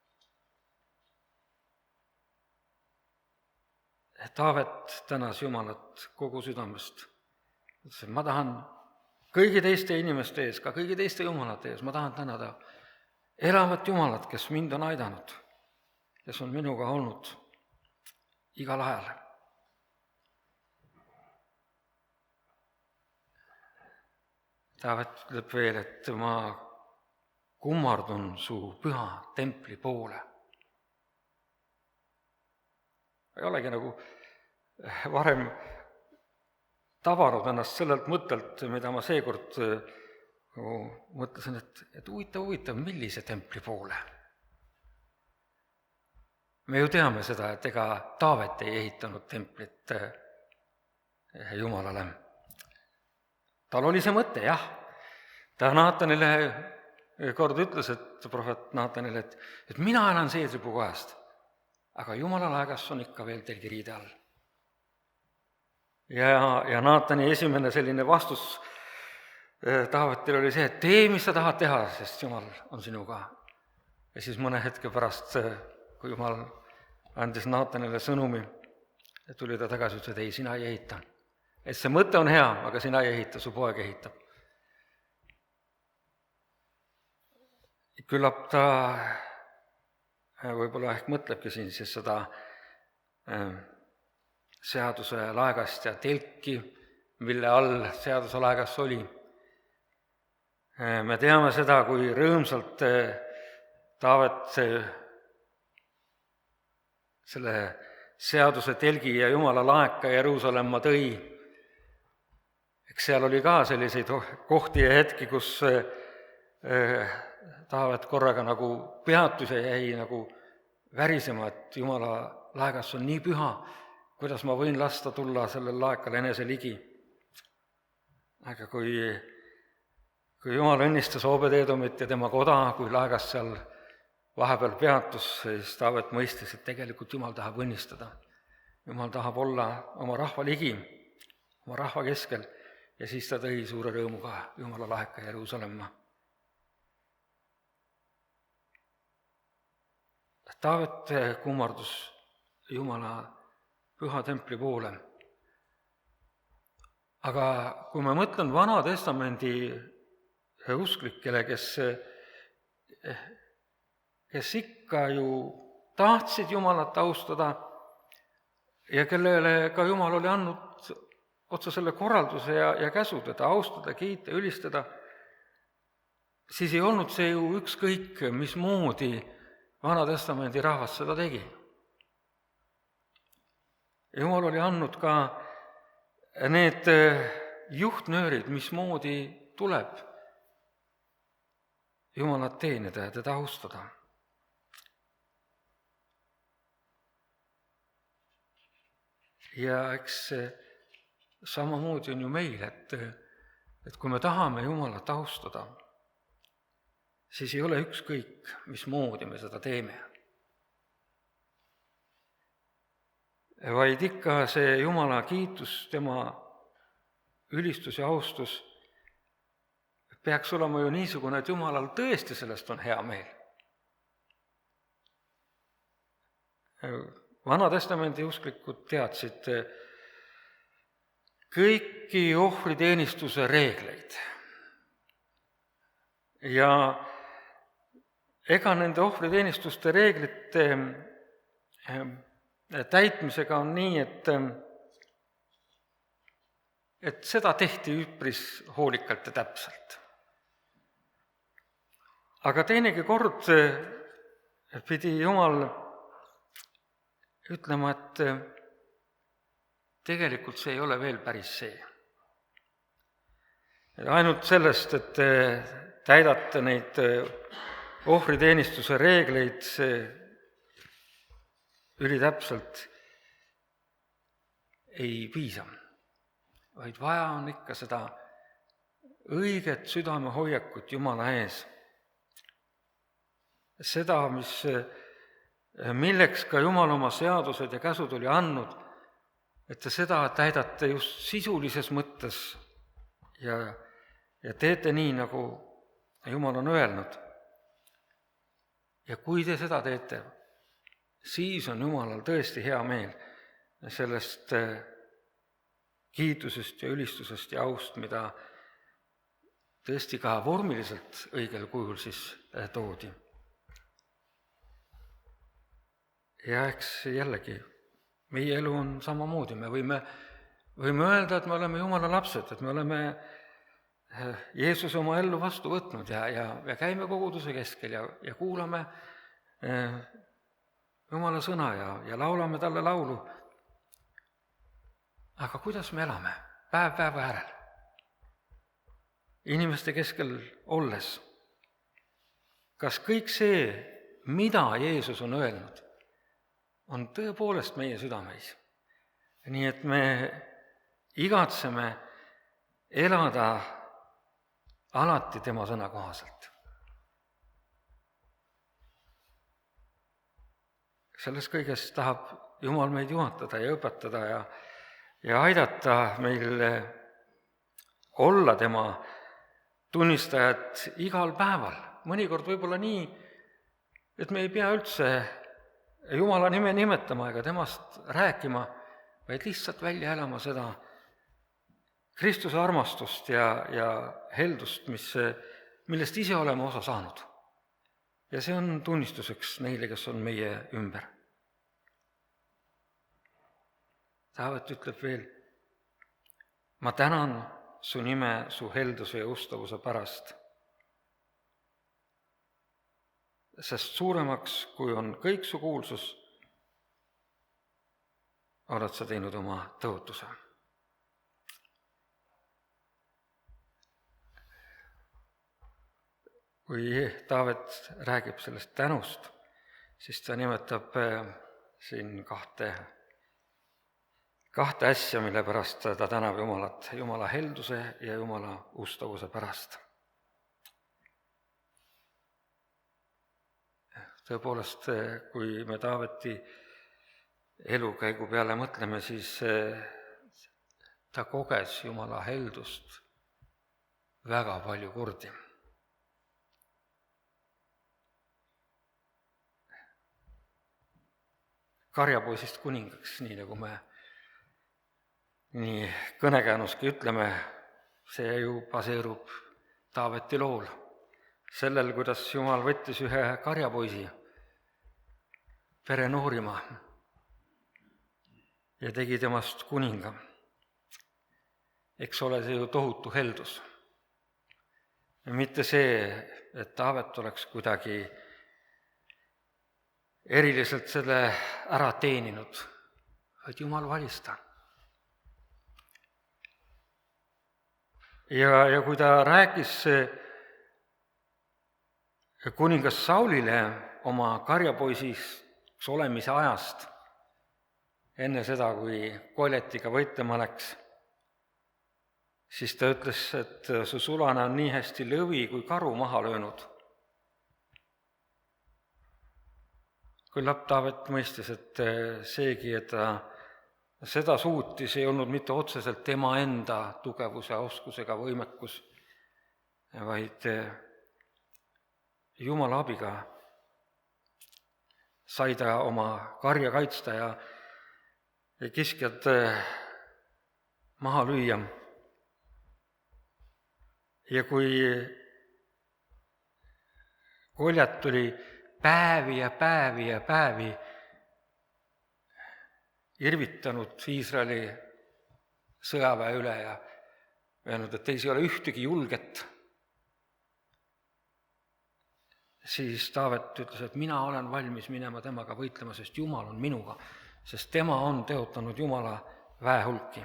S1: Taavet tänas Jumalat kogu südamest. Ma tahan kõigi teiste inimeste ees, ka kõigi teiste Jumalate ees, ma tahan tänada elavat Jumalat, kes mind on aidanud, kes on minuga olnud igal ajal. Taavet ütleb veel, et ma kummardun su püha templi poole. Ei olegi nagu varem tavanud ennast sellelt mõttelt, mida ma seekord mõtlesin, et, et huvitav, huvitav, millise templi poole. Me ju teame seda, et ega Taavet ei ehitanud templit Jumalale. Tal oli see mõte, jah. Ta Naatanile kord ütles, et prohvet Naatanile, et, et mina elan seedripuu kohast, aga Jumala laegas on ikka veel telgiriide all. Ja, ja Naatani esimene selline vastus Taavetile oli see, et tee, mis sa tahad teha, sest Jumal on sinuga. Ja siis mõne hetke pärast kui Jumal andis Naatanile sõnumi, tuli ta tagasi, ütles, et ei, sina ei ehita. Et see mõte on hea, aga sina ei ehita, su poeg ehitab. Küllap ta võib-olla ehk mõtlebki siin siis seda seaduse laegast ja telki, mille all seaduse laegas oli. Me teame seda, kui rõõmsalt Taavet selle seaduse telgi ja Jumala laeka Jeruusalemma tõi. Eks seal oli ka selliseid kohti ja hetki, kus Taavet korraga nagu peatus ja jäi nagu värisema, et Jumala laegas on nii püha, kuidas ma võin lasta tulla sellel laekal enese ligi. Aga kui, kui Jumal õnnistas Obed-Edomit ja tema koda, kui laegas seal vahepeal peatus, siis Taavet mõistis, et tegelikult Jumal tahab õnnistada. Jumal tahab olla oma rahva ligi, oma rahva keskel, ja siis ta tõi suure rõõmuga Jumala laeka Jeruusalemma. Taavet kummardus Jumala püha templi poole. Aga kui ma mõtlen Vana Testamendi usklikele, kes, kes ikka ju tahtsid Jumalat austada ja kellele ka Jumal oli andnud otsa selle korralduse ja, ja käsu teda austada, kiita, ülistada, siis ei olnud see ju ükskõik, mismoodi Vana Testamendi rahvas seda tegi. Jumal oli andnud ka need juhtnöörid, mismoodi tuleb Jumalat teenida ja teda austada. Ja eks samamoodi on ju meil, et, et kui me tahame Jumalat austada, siis ei ole ükskõik, mismoodi me seda teeme. Vaid ikka see Jumala kiitus, tema ülistus ja austus peaks olema ju niisugune, et Jumalal tõesti sellest on hea meel. Vana Testamendi usklikud teadsid kõiki ohvriteenistuse reegleid. Ja ega nende ohvriteenistuste reeglite täitmisega on nii, et, et seda tehti üpris hoolikalt ja täpselt. Aga teinegi kord pidi Jumal ütlema, et tegelikult see ei ole veel päris see. Ainult sellest, et te täidate neid ohvriteenistuse reegleid ülitäpselt, ei piisa, vaid vaja on ikka seda õiget südamehoiakut Jumala ees. Seda, mis, milleks ka Jumal oma seadused ja käsud oli andnud, et te seda täidate just sisulises mõttes ja, ja teete nii, nagu Jumal on öelnud. Ja kui te seda teete, siis on Jumalal tõesti hea meel sellest kiitusest ja ülistusest ja aust, mida tõesti ka vormiliselt õigel kujul siis toodi. Ja eks jällegi, meie elu on samamoodi, me võime, võime öelda, et me oleme Jumala lapsed, et me oleme Jeesuse oma ellu vastu võtnud ja, ja, ja käime koguduse keskel ja, ja kuulame Jumala sõna ja, ja laulame talle laulu. Aga kuidas me elame päev päeva äärel? Inimeste keskel olles. Kas kõik see, mida Jeesus on öelnud, on tõepoolest meie südameis? Nii et me igatseme elada alati tema sõna kohaselt. Selles kõiges tahab Jumal meid juhatada ja õpetada ja, ja aidata meil olla tema tunnistajad igal päeval. Mõnikord võib-olla nii, et me ei pea üldse Jumala nime nimetama ega temast rääkima, vaid lihtsalt välja elama seda Kristuse armastust ja, ja heldust, mis, millest ise oleme osa saanud. Ja see on tunnistuseks neile, kes on meie ümber. Taavet ütleb veel, ma tänan su nime su helduse ja ustavuse pärast, sest suuremaks, kui on kõik su kuulsus, oled sa teinud oma tõotuse. Kui Taavet räägib sellest tänust, siis ta nimetab siin kahte, kahte asja, mille pärast ta tänab Jumalat, Jumala helduse ja Jumala ustavuse pärast. Tõepoolest, kui me Taaveti elukäigu peale mõtleme, siis ta koges Jumala heldust väga palju kordi. Karjapoisist kuningaks, nii nagu me nii kõnekäänuski ütleme, see ju baseerub Taaveti lool, sellel, kuidas Jumal võttis ühe karjapoisi pere noorima ja tegi temast kuninga. Eks ole see ju tohutu heldus. Ja mitte see, et Taavet oleks kuidagi eriliselt selle ära teeninud, vaid Jumal valis ta. Ja, ja kui ta rääkis kuningas Saulile oma karjapoisiks olemise ajast, enne seda, kui Goljatiga võitlema läks, siis ta ütles, et su sulane on nii hästi lõvi kui karu maha löönud. Küllap Taavet mõistis, et seegi, et ta seda suutis, ei olnud mitte otseselt tema enda tugevuse, oskusega, võimekus, vaid Jumala abiga sai ta oma karja kaitsta ja kiskjad maha lüüa. Ja kui Goljat tuli päevi ja päevi ja päevi irvitanud Iisraeli sõjaväe üle ja öelnud, et teis ei ole ühtegi julget, siis Taavet ütles, et mina olen valmis minema temaga võitlema, sest Jumal on minuga, sest tema on teotanud Jumala väehulki.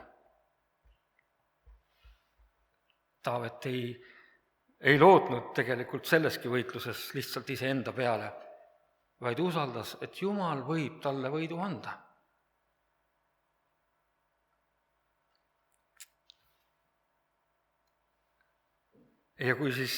S1: Taavet ei, ei lootnud tegelikult selleski võitluses lihtsalt iseenda peale, vaid usaldas, et Jumal võib talle võidu anda. Ja kui siis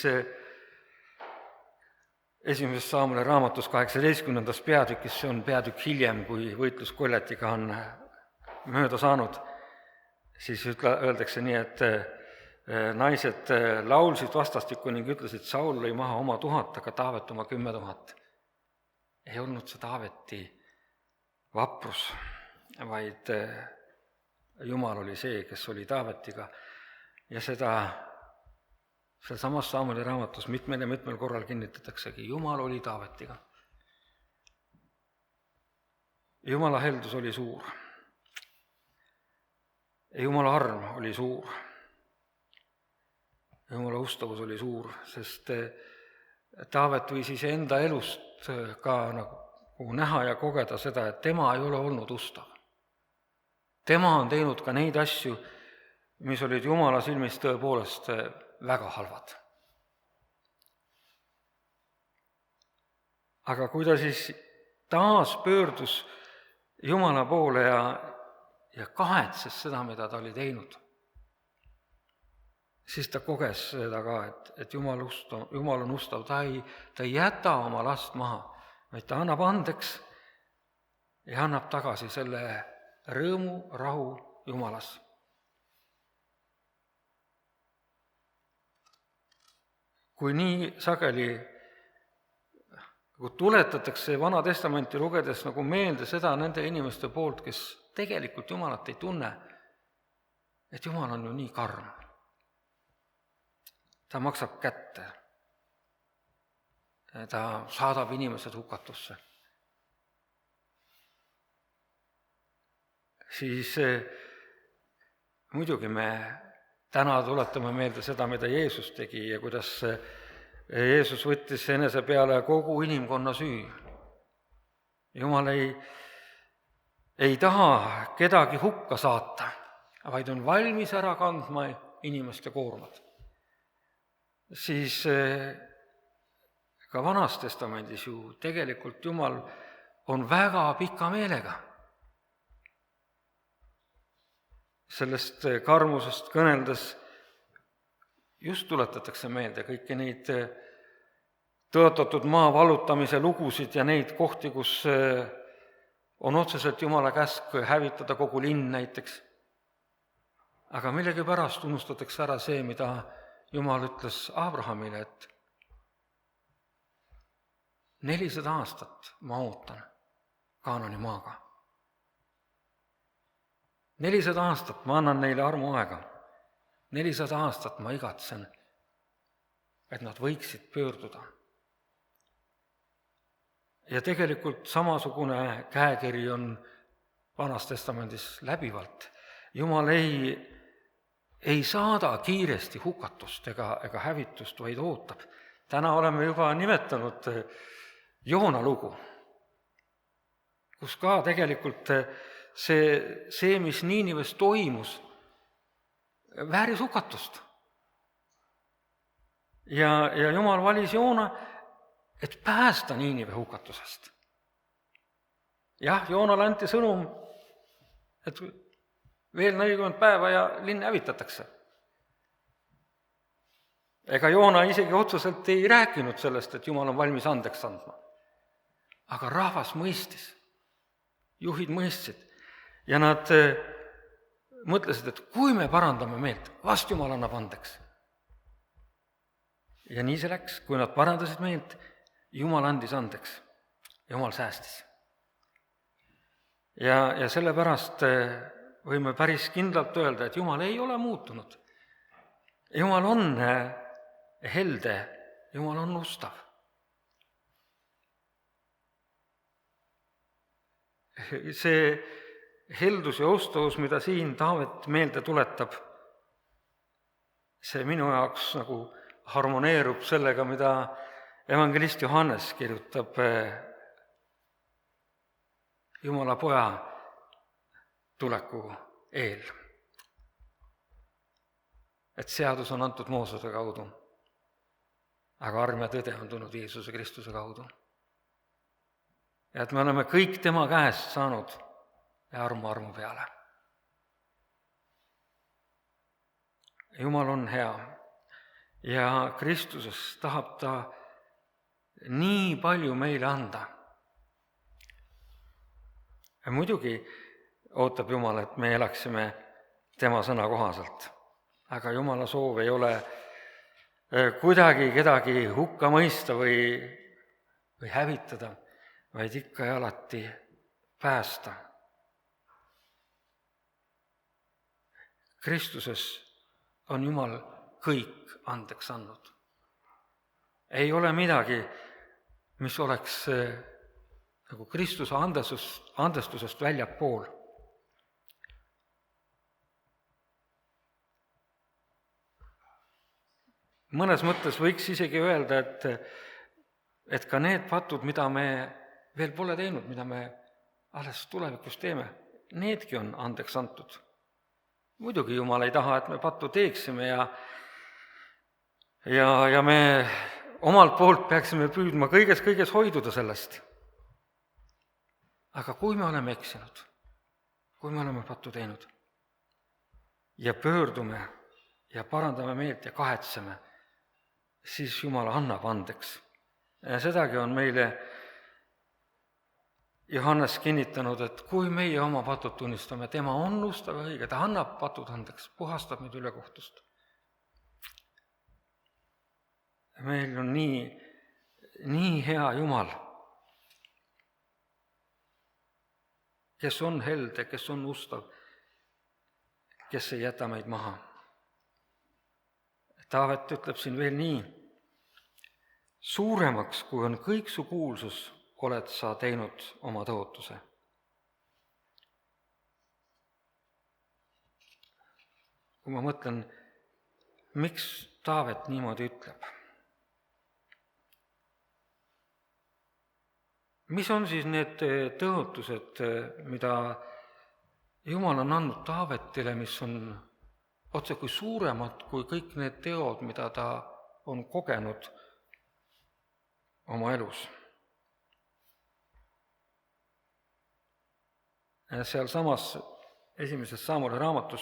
S1: esimeses Saamule raamatus kaheksateistkümnendas peatükis, see on peatükk hiljem, kui võitlus Goljatiga on mööda saanud, siis ütle, öeldakse nii, et naised laulsid vastastikku ning ütlesid, Saul lõi maha oma tuhat, aga Taavet oma kümme tuhat. Ei olnud see Taaveti vaprus, vaid Jumal oli see, kes oli Taavetiga ja seda seal samas Saamuli raamatus mitmel ja mitmel korral kinnitataksegi, Jumal oli Taavetiga. Jumala heldus oli suur. Jumala arm oli suur. Jumala ustavus oli suur, sest Taavet võis iseenda elust ka nagu näha ja kogeda seda, et tema ei ole olnud ustav. Tema on teinud ka neid asju, mis olid Jumala silmis tõepoolest väga halvad. Aga kui ta siis taas pöördus Jumala poole ja, ja kahetses seda, mida ta oli teinud, siis ta koges seda ka, et, et Jumal, ustav, Jumal on ustav, ta ei, ta ei jäta oma last maha, vaid ta annab andeks ja annab tagasi selle rõõmu, rahu Jumalas. Kui nii sageli nagu tuletatakse Vana Testamenti lugedes nagu meelde seda nende inimeste poolt, kes tegelikult Jumalat ei tunne, et Jumal on ju nii karm. Ta maksab kätte. Ta saadab inimesed hukatusse. Siis muidugi me täna tuletame meelde seda, mida Jeesus tegi ja kuidas Jeesus võttis enese peale kogu inimkonna süü. Jumal ei, ei taha kedagi hukka saata, vaid on valmis ära kandma inimeste koormad. Siis ka Vanas Testamendis ju tegelikult Jumal on väga pika meelega. Sellest karmusest kõneldes just tuletatakse meelde kõiki neid tõotatud maa vallutamise lugusid ja neid kohti, kus on otseselt Jumala käsk hävitada kogu linn näiteks. Aga millegipärast unustatakse ära see, mida Jumal ütles Abrahamile, et nelisada aastat ma ootan Kaanani maaga. Nelisada aastat ma annan neile armuaega. Nelisada aastat ma igatsen, et nad võiksid pöörduda. Ja tegelikult samasugune käekiri on Vanas Testamendis läbivalt. Jumal ei, ei saada kiiresti hukatust ega, ega hävitust, vaid ootab. Täna oleme juba nimetanud Joona lugu, kus ka tegelikult see, see mis Niinives toimus, vääris hukatust. Ja, ja Jumal valis Joona, et päästa Niinive hukatusest. Jah, Joonale anti sõnum, et veel nelikümmend päeva ja linn hävitatakse. Ega Joona isegi otseselt ei rääkinud sellest, et Jumal on valmis andeks andma. Aga rahvas mõistis, juhid mõistsid ja nad mõtlesid, et kui me parandame meelt, vast Jumal annab andeks. Ja nii see läks, kui nad parandasid meelt, Jumal andis andeks, Jumal säästis. Ja, ja sellepärast võime päris kindlalt öelda, et Jumal ei ole muutunud. Jumal on helde, Jumal on ustav. See heldus ja ustavus, mida siin Taavet meelde tuletab, see minu jaoks nagu harmoneerub sellega, mida evangelist Johannes kirjutab Jumala poja tuleku eel. Et seadus on antud Moosese kaudu, aga arm ja tõde on tulnud Jeesuse Kristuse kaudu. Ja et me oleme kõik tema käest saanud ja armu armu peale. Jumal on hea ja Kristuses tahab ta nii palju meile anda. Ja muidugi ootab Jumal, et me elaksime tema sõna kohaselt. Aga Jumala soov ei ole kuidagi kedagi hukka mõista või, või hävitada, vaid ikka ja alati päästa. Kristuses on Jumal kõik andeks andnud. Ei ole midagi, mis oleks nagu Kristuse andestusest, andestusest väljapool. Mõnes mõttes võiks isegi öelda, et, et ka need patud, mida me veel pole teinud, mida me alles tulevikus teeme, needki on andeks antud. Muidugi Jumal ei taha, et me pattu teeksime ja, ja, ja me omalt poolt peaksime püüdma kõiges, kõiges hoiduda sellest. Aga kui me oleme eksinud, kui me oleme pattu teinud ja pöördume ja parandame meelt ja kahetseme, siis Jumal annab andeks. Ja sedagi on meile Johannes kinnitanud, et kui meie oma patud tunnistame, tema on ustav ja õige, ta annab patud andeks, puhastab meid ülekohtust. Meil on nii, nii hea Jumal, kes on helde, kes on ustav, kes ei jäta meid maha. Taavet ütleb siin veel nii, suuremaks, kui on kõik su kuulsus, oled sa teinud oma tõotuse. Kui ma mõtlen, miks Taavet niimoodi ütleb? Mis on siis need tõotused, mida Jumal on andnud Taavetile, mis on otse kui suuremad kui kõik need teod, mida ta on kogenud oma elus? Seal samas esimeses Saamule raamatus,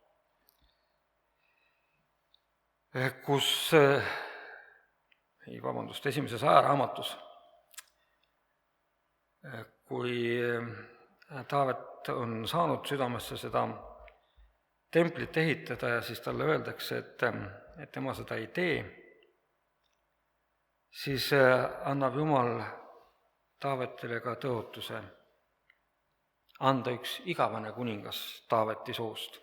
S1: kus, ei vabandust, esimeses Ajaraamatus, kui Taavet on saanud südamesse seda templit ehitada ja siis talle öeldakse, et, et tema seda ei tee, siis annab Jumal Taavetile ka tõotuse anda üks igavene kuningas Taaveti soost.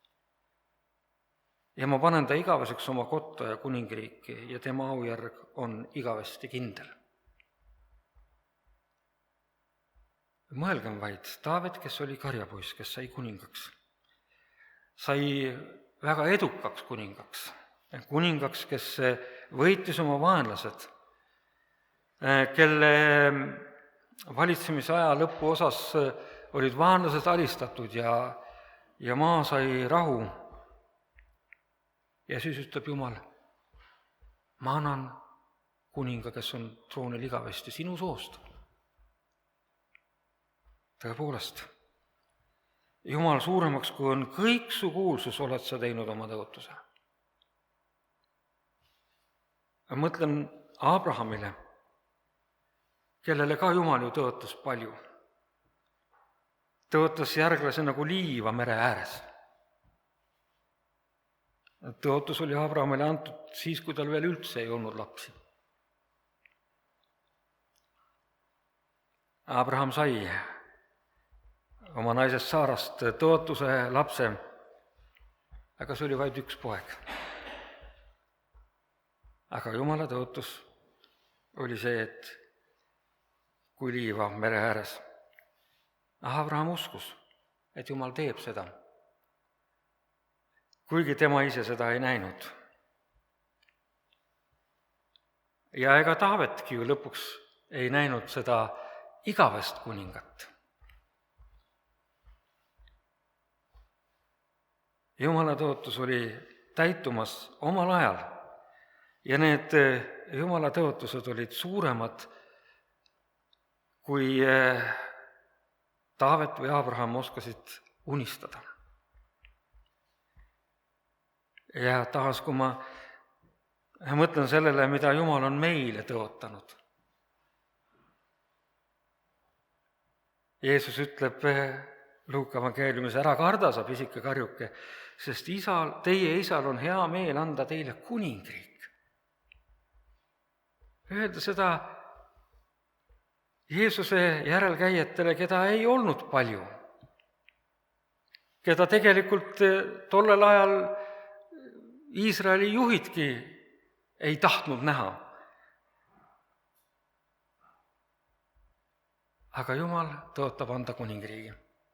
S1: Ja ma panen ta igaveseks oma kotta ja kuningriiki ja tema aujärg on igavesti kindel. Mõelgem vaid, Taavet, kes oli karjapoiss, kes sai kuningaks, sai väga edukaks kuningaks, kuningaks, kes võitis oma vaenlased, kelle valitsemise aja lõpuosas olid vaenlased alistatud ja, ja maa sai rahu. Ja siis ütleb Jumal, ma annan kuninga, kes on troonil igavesti sinu soost. Tõepoolest, Jumal suuremaks, kui on kõik su kuulsus, oled sa teinud oma tõotuse. Mõtlen Abrahamile, kellele ka Jumal ju tõotas palju. Tõotas järglase nagu liiva mere ääres. Tõotus oli Abrahamile antud siis, kui tal veel üldse ei olnud lapsi. Abraham sai oma naisest Saarast tõotuse lapse, aga see oli vaid üks poeg. Aga Jumala tõotus oli see, et kui liiva mere ääres. Abraham uskus, et Jumal teeb seda, kuigi tema ise seda ei näinud. Ja ega Taavetki ju lõpuks ei näinud seda igavest kuningat. Jumala tõotus oli täitumas omal ajal ja need Jumala tõotused olid suuremad, kui Taavet või Abraham oskasid unistada. Ja taas, kui ma mõtlen sellele, mida Jumal on meile tõotanud. Jeesus ütleb Luuka evangeeliumis, ära karda sa, pisike karjuke, sest isal, teie isal on hea meel anda teile kuningriik. Öelda seda Jeesuse järelkäijatele, keda ei olnud palju, keda tegelikult tollel ajal Iisraeli juhidki ei tahtnud näha. Aga Jumal tõotab anda kuningriigi.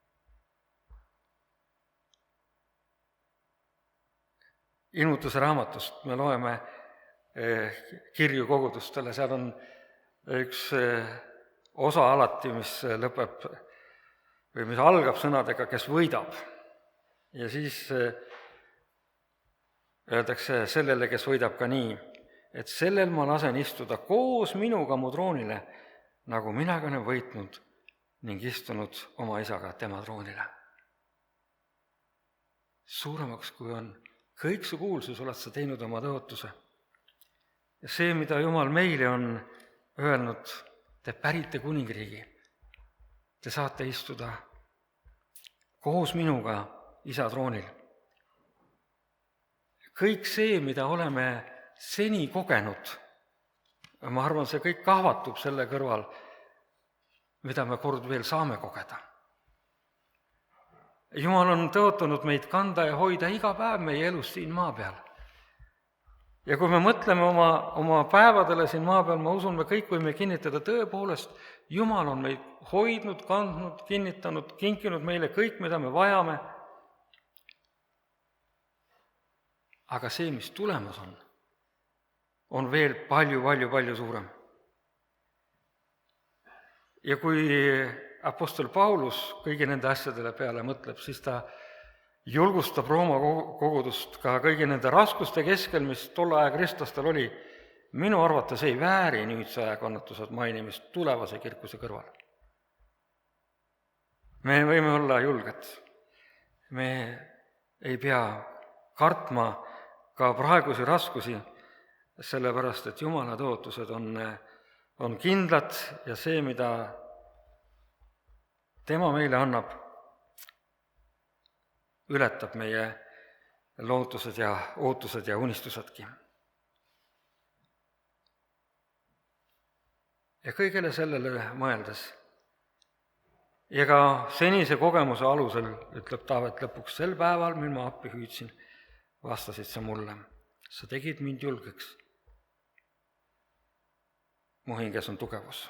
S1: Ilmutuse raamatust me loeme kirju kogudustele, seal on üks osa alati, mis lõpeb või mis algab sõnadega, kes võidab. Ja siis öeldakse sellele, kes võidab ka nii, et sellel ma lasen istuda koos minuga mu troonile, nagu minagi olen võitnud ning istunud oma isaga tema troonile. Suuremaks, kui on kõik su kuulsus, oled sa teinud oma tõotuse. Ja see, mida Jumal meile on öelnud, te pärite kuningriigi. Te saate istuda koos minuga isa troonil. Kõik see, mida oleme seni kogenud, ma arvan, see kõik kahvatub selle kõrval, mida me kord veel saame kogeda. Jumal on tõotanud meid kanda ja hoida iga päev meie elus siin maa peal. Ja kui me mõtleme oma, oma päevadele siin maa peal, ma usun, me kõik võime kinnitada tõepoolest, Jumal on meid hoidnud, kandnud, kinnitanud, kinkinud meile kõik, mida me vajame. Aga see, mis tulemas on, on veel palju, palju, palju suurem. Ja kui apostel Paulus kõigi nende asjadele peale mõtleb, siis ta julgustab Rooma kogudust ka kõigi nende raskuste keskel, mis tolle aja kristlastel oli, minu arvates ei vääri nüüdse aja kannatused mainimist tulevase kirkuse kõrval. Me võime olla julged. Me ei pea kartma ka praegusi raskusi, sellepärast et Jumala tõotused on, on kindlad ja see, mida tema meile annab, ületab meie lootused ja ootused ja unistusedki. Ja kõigele sellele mõeldes ja ka senise kogemuse alusel, ütleb Taavet lõpuks, sel päeval, mil ma appi hüüdsin, vastasid sa mulle, sa tegid mind julgeks. Mu hinges on tugevus.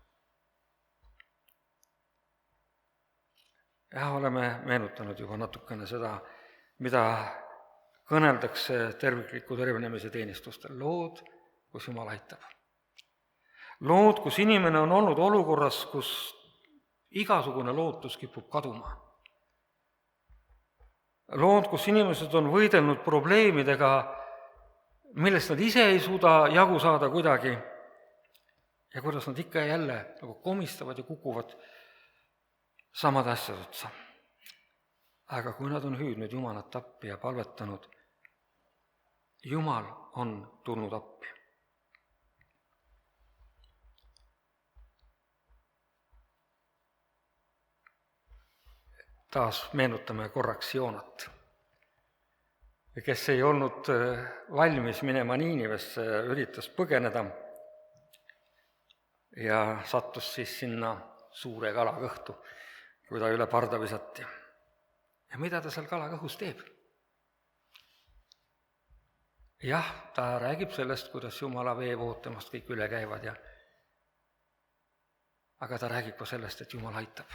S1: Ja oleme meenutanud juba natukene seda, mida kõneldakse tervikliku tervenemise teenistustel. Lood, kus Jumal aitab. Lood, kus inimene on olnud olukorras, kus igasugune lootus kipub kaduma. Lood, kus inimesed on võidelnud probleemidega, millest nad ise ei suuda jagu saada kuidagi ja kuidas nad ikka ja jälle nagu komistavad ja kukuvad samad asjad otsa. Aga kui nad on hüüdnud Jumalat appi ja palvetanud, Jumal on tulnud appi. Taas meenutame korraks Joonat, kes ei olnud valmis minema Niinivesse, üritas põgeneda ja sattus siis sinna suure kalakõhtu, kui ta üle parda visati. Ja mida ta seal kalakõhus teeb? Jah, ta räägib sellest, kuidas Jumala veevood temast kõik üle käivad, ja aga ta räägib ka sellest, et Jumal aitab.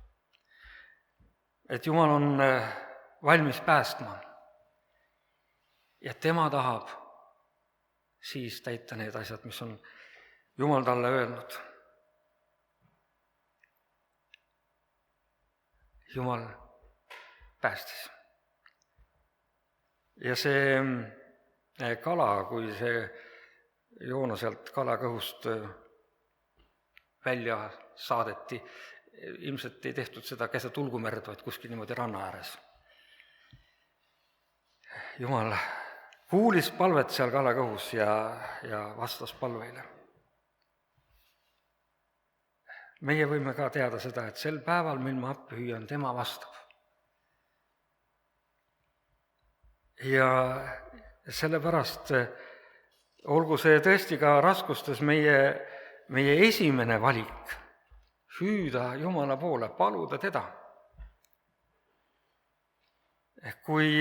S1: Et Jumal on valmis päästma ja tema tahab siis täita need asjad, mis on Jumal talle öelnud. Jumal päästis. Ja see kala, kui see Joona sealt kalakõhust välja saadeti, ilmselt ei tehtud seda keset ulgumerd, vaid kuskil niimoodi ranna ääres. Jumal kuulis palvet seal kalakõhus ja, ja vastas palveile. Meie võime ka teada seda, et sel päeval, mil ma appi hüüan, tema vastab. Ja sellepärast olgu see tõesti ka raskustes meie, meie esimene valik, hüüda Jumala poole, paluda teda. Kui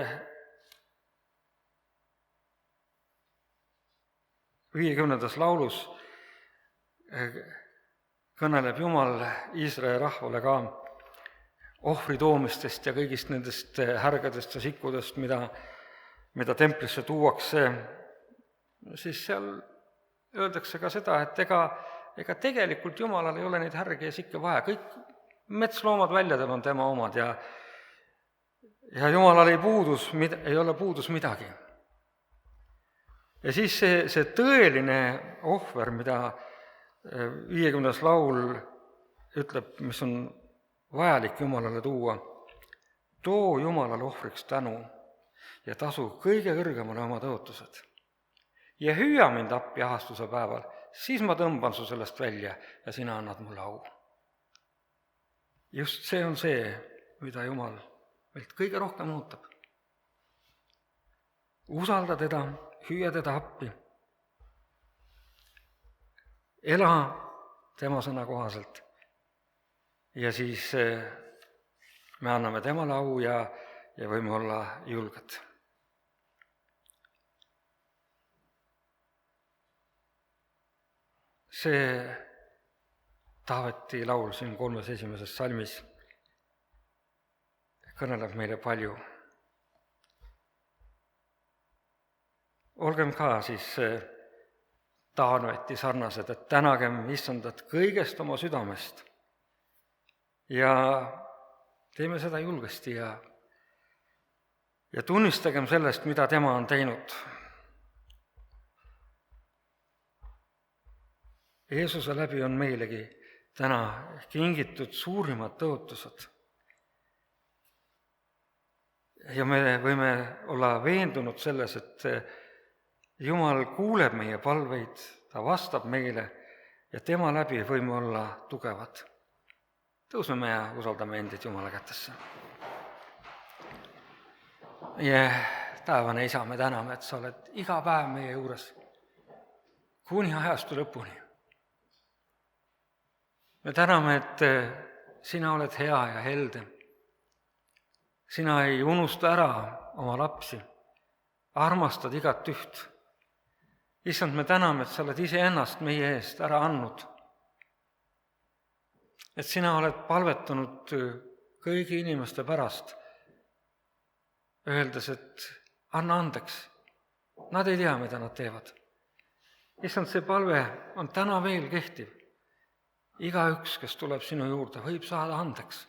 S1: viiekümnendas laulus kõneleb Jumal Iisraeli rahvale ka ohvri toomistest ja kõigist nendest härgadest ja sikkudest, mida, mida templisse tuuakse, siis seal öeldakse ka seda, et ega, ega tegelikult Jumalal ei ole neid härgi ja sikke vaja. Kõik metsloomad väljadel on tema omad ja, ja Jumalal ei, puudus, ei ole puudus midagi. Ja siis see, see tõeline ohver, mida viiekümnes laul ütleb, mis on vajalik Jumalale tuua, too Jumalale ohvriks tänu ja tasu kõige kõrgemale oma tõotused. Ja hüüa mind appi ahastuse päeval, siis ma tõmban su sellest välja ja sina annad mulle au. Just see on see, mida Jumal meilt kõige rohkem ootab. Usalda teda, hüüa teda appi. Ela tema sõna kohaselt ja siis me anname temale au ja, ja võime olla julged. See Taaveti laul siin kolmes esimeses salmis kõneleb meile palju. Olgem ka siis Taaveti sarnased, et tänagem Issandat kõigest oma südamest ja teeme seda julgesti ja, ja tunnistagem sellest, mida tema on teinud. Jeesuse läbi on meilegi täna kingitud suurimad tõotused. Ja me võime olla veendunud selles, et Jumal kuuleb meie palveid, ta vastab meile ja tema läbi võime olla tugevad. Tõuseme ja usaldame endid Jumala kätesse. Meie taevane Isa, me täname, et sa oled iga päev meie juures kuni ajastu lõpuni. Me täname, et sina oled hea ja helde. Sina ei unusta ära oma lapsi, armastad igat üht. Issand, me täname, et sa oled iseennast meie eest ära andnud. Et sina oled palvetanud kõigi inimeste pärast, öeldes, et anna andeks. Nad ei tea, mida nad teevad. Issand, see palve on täna veel kehtiv. Igaüks, kes tuleb sinu juurde, võib saada andeks.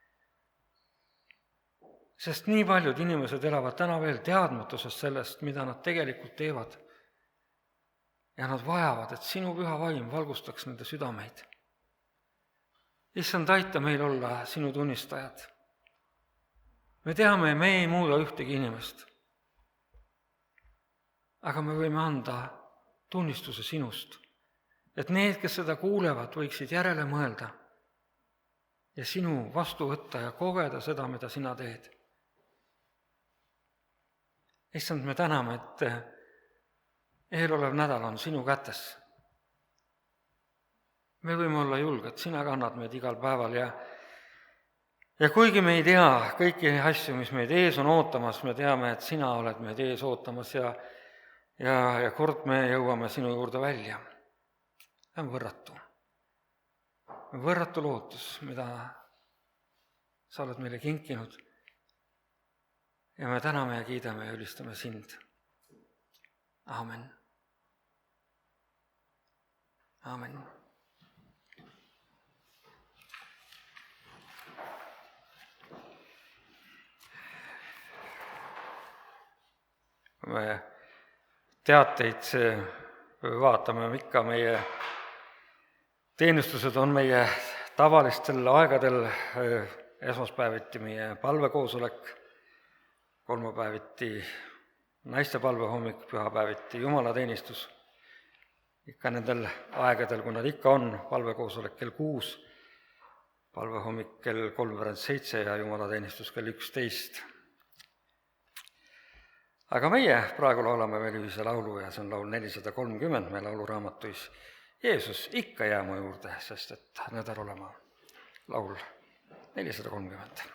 S1: Sest nii paljud inimesed elavad täna veel teadmatusest sellest, mida nad tegelikult teevad. Ja nad vajavad, et sinu püha vaim valgustaks nende südameid. Issand, aita meil olla sinu tunnistajad. Me teame, me ei muuda ühtegi inimest. Aga me võime anda tunnistuse sinust, et need, kes seda kuulevad, võiksid järele mõelda ja sinu vastu võtta ja kogeda seda, mida sina teed. Issand, me täname, et eelolev nädal on sinu kätes. Me võime olla julged, sina kannad meid igal päeval ja, ja kuigi me ei tea kõiki asju, mis meid ees on ootamas, me teame, et sina oled meid ees ootamas ja, ja, ja kord me jõuame sinu juurde välja. See on võrratu. Võrratu lootus, mida sa oled meile kinkinud. Ja me täname ja kiidame ja ülistame sind. Aamen. Aamen. Me teateid vaatame ikka, meie teenistused on meie tavalistel aegadel, esmaspäeviti meie palvekoosolek, kolmapäeviti naiste palvehommik, pühapäeviti jumalateenistus. Ikka nendel aegadel, kui nad ikka on, palvekoosolek kell kuus, palvehommik kell kolmveerand seitse ja jumalateenistus kell üksteist. Aga meie praegu laulame veel ühise laulu ja see on laul nelisada kolmkümmend, meie lauluraamatuis Jeesus, ikka jää mu juurde, sest et nädal olema laul nelisada kolmkümmend.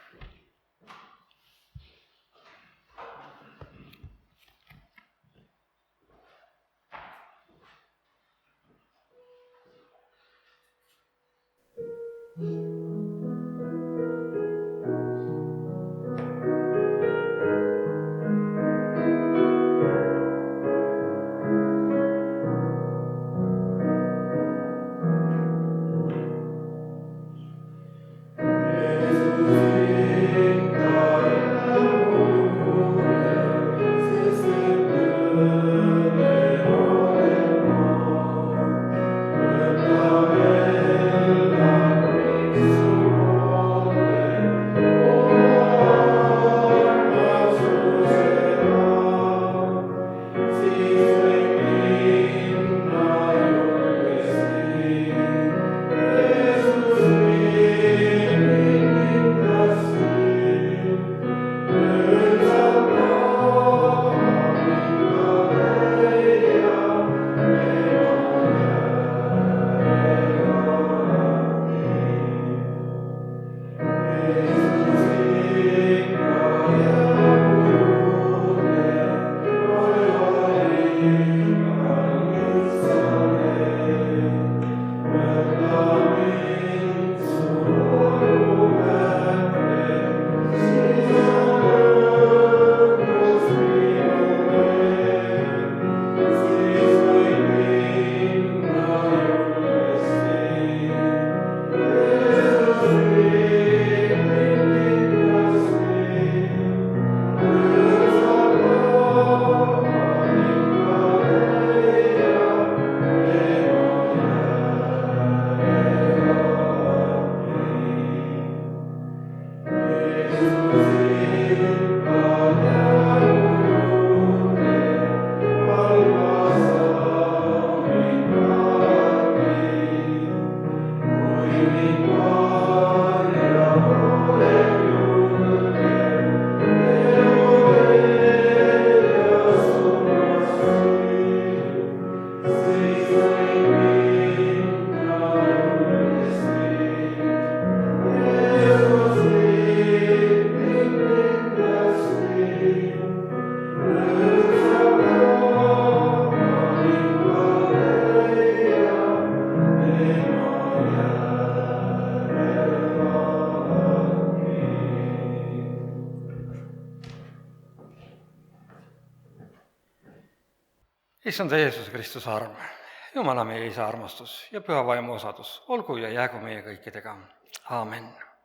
S5: Jeesus,
S1: issanda Jeesuse Kristuse arm, Jumala meie isa armastus ja püha vaimu osadus olgu ja jäägu meie kõikidega. Aamen.